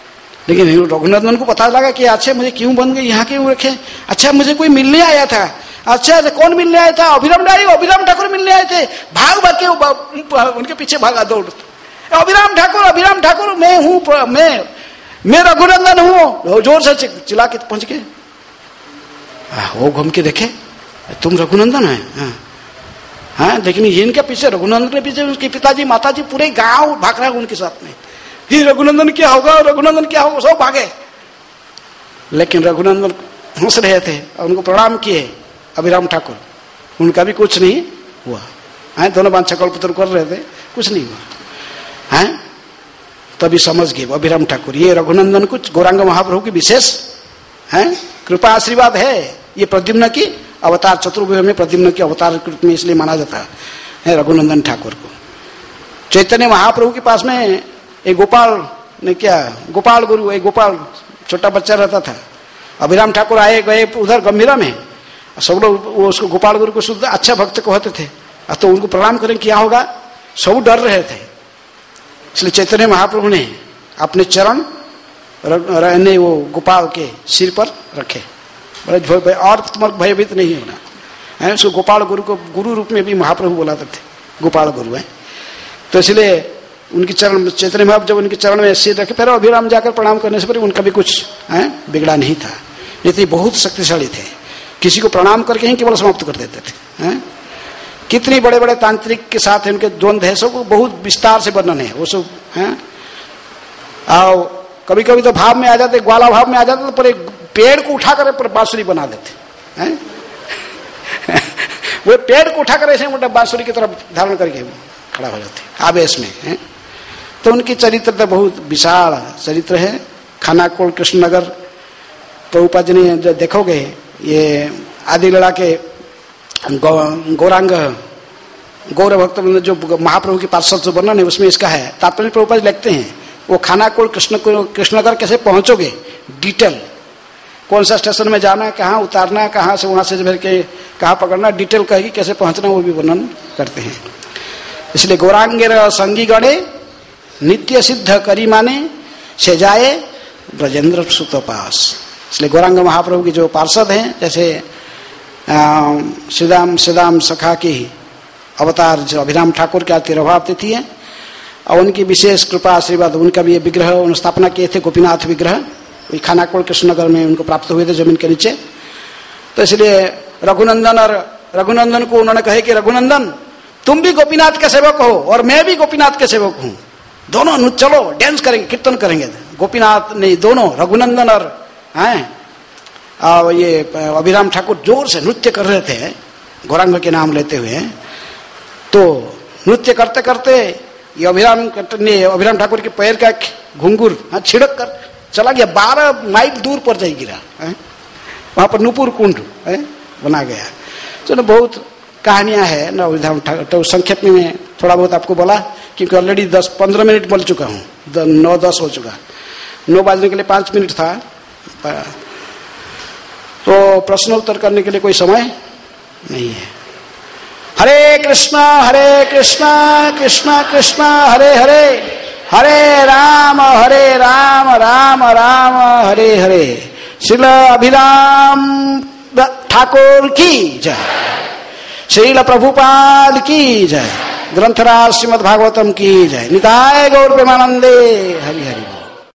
लेकिन रघुनंदन को पता लगा कि अच्छा मुझे क्यों बन गए, यहाँ क्यों रखे, अच्छा मुझे कोई मिलने आया था, अच्छा कौन मिलने आया था, अभिराम ठाकुर मिलने आए थे। भाग भाग के उनके पीछे भागा दौड़, अभिराम ठाकुर मैं हूँ, मैं रघुनंदन हूँ, जोर से चिल्ला के पहुंच गए। वो घूम के देखे तुम रघुनंदन है, हाँ, लेकिन इनके पीछे रघुनंदन के पीछे उसके पिताजी माताजी पूरे गांव भाग रहा है उनके साथ में, ही रघुनंदन क्या होगा, रघुनंदन क्या होगा, सब भागे। लेकिन रघुनंदन हंस रहे थे और उनको प्रणाम किए अभिराम ठाकुर, उनका भी कुछ नहीं हुआ है, दोनों वांछा कल्पतरु कर रहे थे, कुछ नहीं हुआ है। तभी समझ गए अभिराम ठाकुर ये रघुनंदन कुछ गौरांग महाप्रभु की विशेष है कृपा आशीर्वाद है, ये प्रद्युम्न की अवतार, चतुर्भुज में प्रद्युम्न की अवतार कृत में इसलिए माना जाता है रघुनंदन ठाकुर को। चैतन्य महाप्रभु के पास में एक गोपाल ने क्या, गोपाल गुरु, एक गोपाल छोटा बच्चा रहता था। अभिराम ठाकुर आए गए उधर गंभीरा में, सब लोग उसको गोपाल गुरु को शुद्ध अच्छा भक्त कहते थे, तो उनको प्रणाम करें क्या होगा, सब डर रहे थे। इसलिए चैतन्य महाप्रभु ने अपने चरण रहने वो गोपाल के सिर पर रखे, बड़े और तुम्हारा भयभीत नहीं होना है। उसको गोपाल गुरु को गुरु रूप में भी महाप्रभु बुलाते थे, गोपाल गुरु है। तो इसलिए उनकी चरण, चैतन्य महाप्रभु जब उनके चरण में सिर रखे, फिर अभिराम जाकर प्रणाम करने से पहले उनका भी कुछ बिगड़ा नहीं था, नहीं बहुत शक्तिशाली थे, किसी को प्रणाम करके ही केवल समाप्त कर देते थे। कितनी बड़े बड़े तांत्रिक के साथ उनके द्वंद्व है, सब बहुत विस्तार से वर्णन है वो सब है। और कभी कभी तो भाव में आ जाते, ग्वाला भाव में आ जाते, तो पर एक पेड़ को उठाकर पर बांसुरी बना देते हैं। वो पेड़ को उठाकर ऐसे मोटा बांसुरी की तरफ धारण करके खड़ा हो जाते आवेश में है। तो उनकी चरित्र तो बहुत विशाल चरित्र है। खानाकुल कृष्णनगर प्रभुपाद जी ने जो देखोगे, ये आदि लड़ा के गौरांग गौर भक्त जो महाप्रभु की पार्षद जो वर्णन है उसमें इसका है। तात्पर्य प्रभुपाद लिखते हैं वो खानाकुल कृष्णनगर कैसे पहुंचोगे, डिटेल कौन सा स्टेशन में जाना, कहाँ उतारना, कहाँ से वहां से भर के कहाँ पकड़ना, डिटेल कहेगी कैसे पहुंचना, वो भी वर्णन करते हैं। इसलिए गौरांगे संगी गणे नित्य सिद्ध करी माने से जाए ब्रजेंद्र सुत पास। इसलिए गौरांग महाप्रभु की जो पार्षद हैं, जैसे श्रीदाम सखा की अवतार जो अभिराम ठाकुर के तिरुभाव तिथि है, और उनकी विशेष कृपा आशीर्वाद, उनका भी ये विग्रह उन्होंने स्थापना किए थे, गोपीनाथ विग्रह, वही खानाकुल कृष्णनगर में उनको प्राप्त हुए थे जमीन के नीचे। तो इसलिए रघुनंदन को उन्होंने कहे कि रघुनंदन तुम भी गोपीनाथ के सेवक हो और मैं भी गोपीनाथ के सेवक हूँ, दोनों चलो डांस करेंगे, कीर्तन करेंगे। गोपीनाथ नहीं, दोनों रघुनंदन और ये अभिराम ठाकुर जोर से नृत्य कर रहे थे गौरांग के नाम लेते हुए। तो नृत्य करते करते ये अभिराम ठाकुर के पैर का घुंघुर छिड़क कर चला गया, 12 माइल दूर पर जाई गिरा। वहां पर नुपुर कुंड बना गया। चलो बहुत कहानियां है ना अभिराम ठाकुर, तो संक्षेप में मैं थोड़ा बहुत आपको बोला, क्योंकि ऑलरेडी 10-15 मिनट बोल चुका हूँ, 9-10 हो चुका, 9 बजने के लिए 5 मिनट था। तो प्रश्न उत्तर करने के लिए कोई समय नहीं है। हरे कृष्णा कृष्णा कृष्णा हरे हरे, हरे राम राम राम हरे हरे। श्रील अभिराम ठाकुर की जय, श्रील प्रभुपाद की जय, ग्रंथराज श्रीमद् भागवतम की जय। निताय गौर प्रेमानंदे हरि हरि।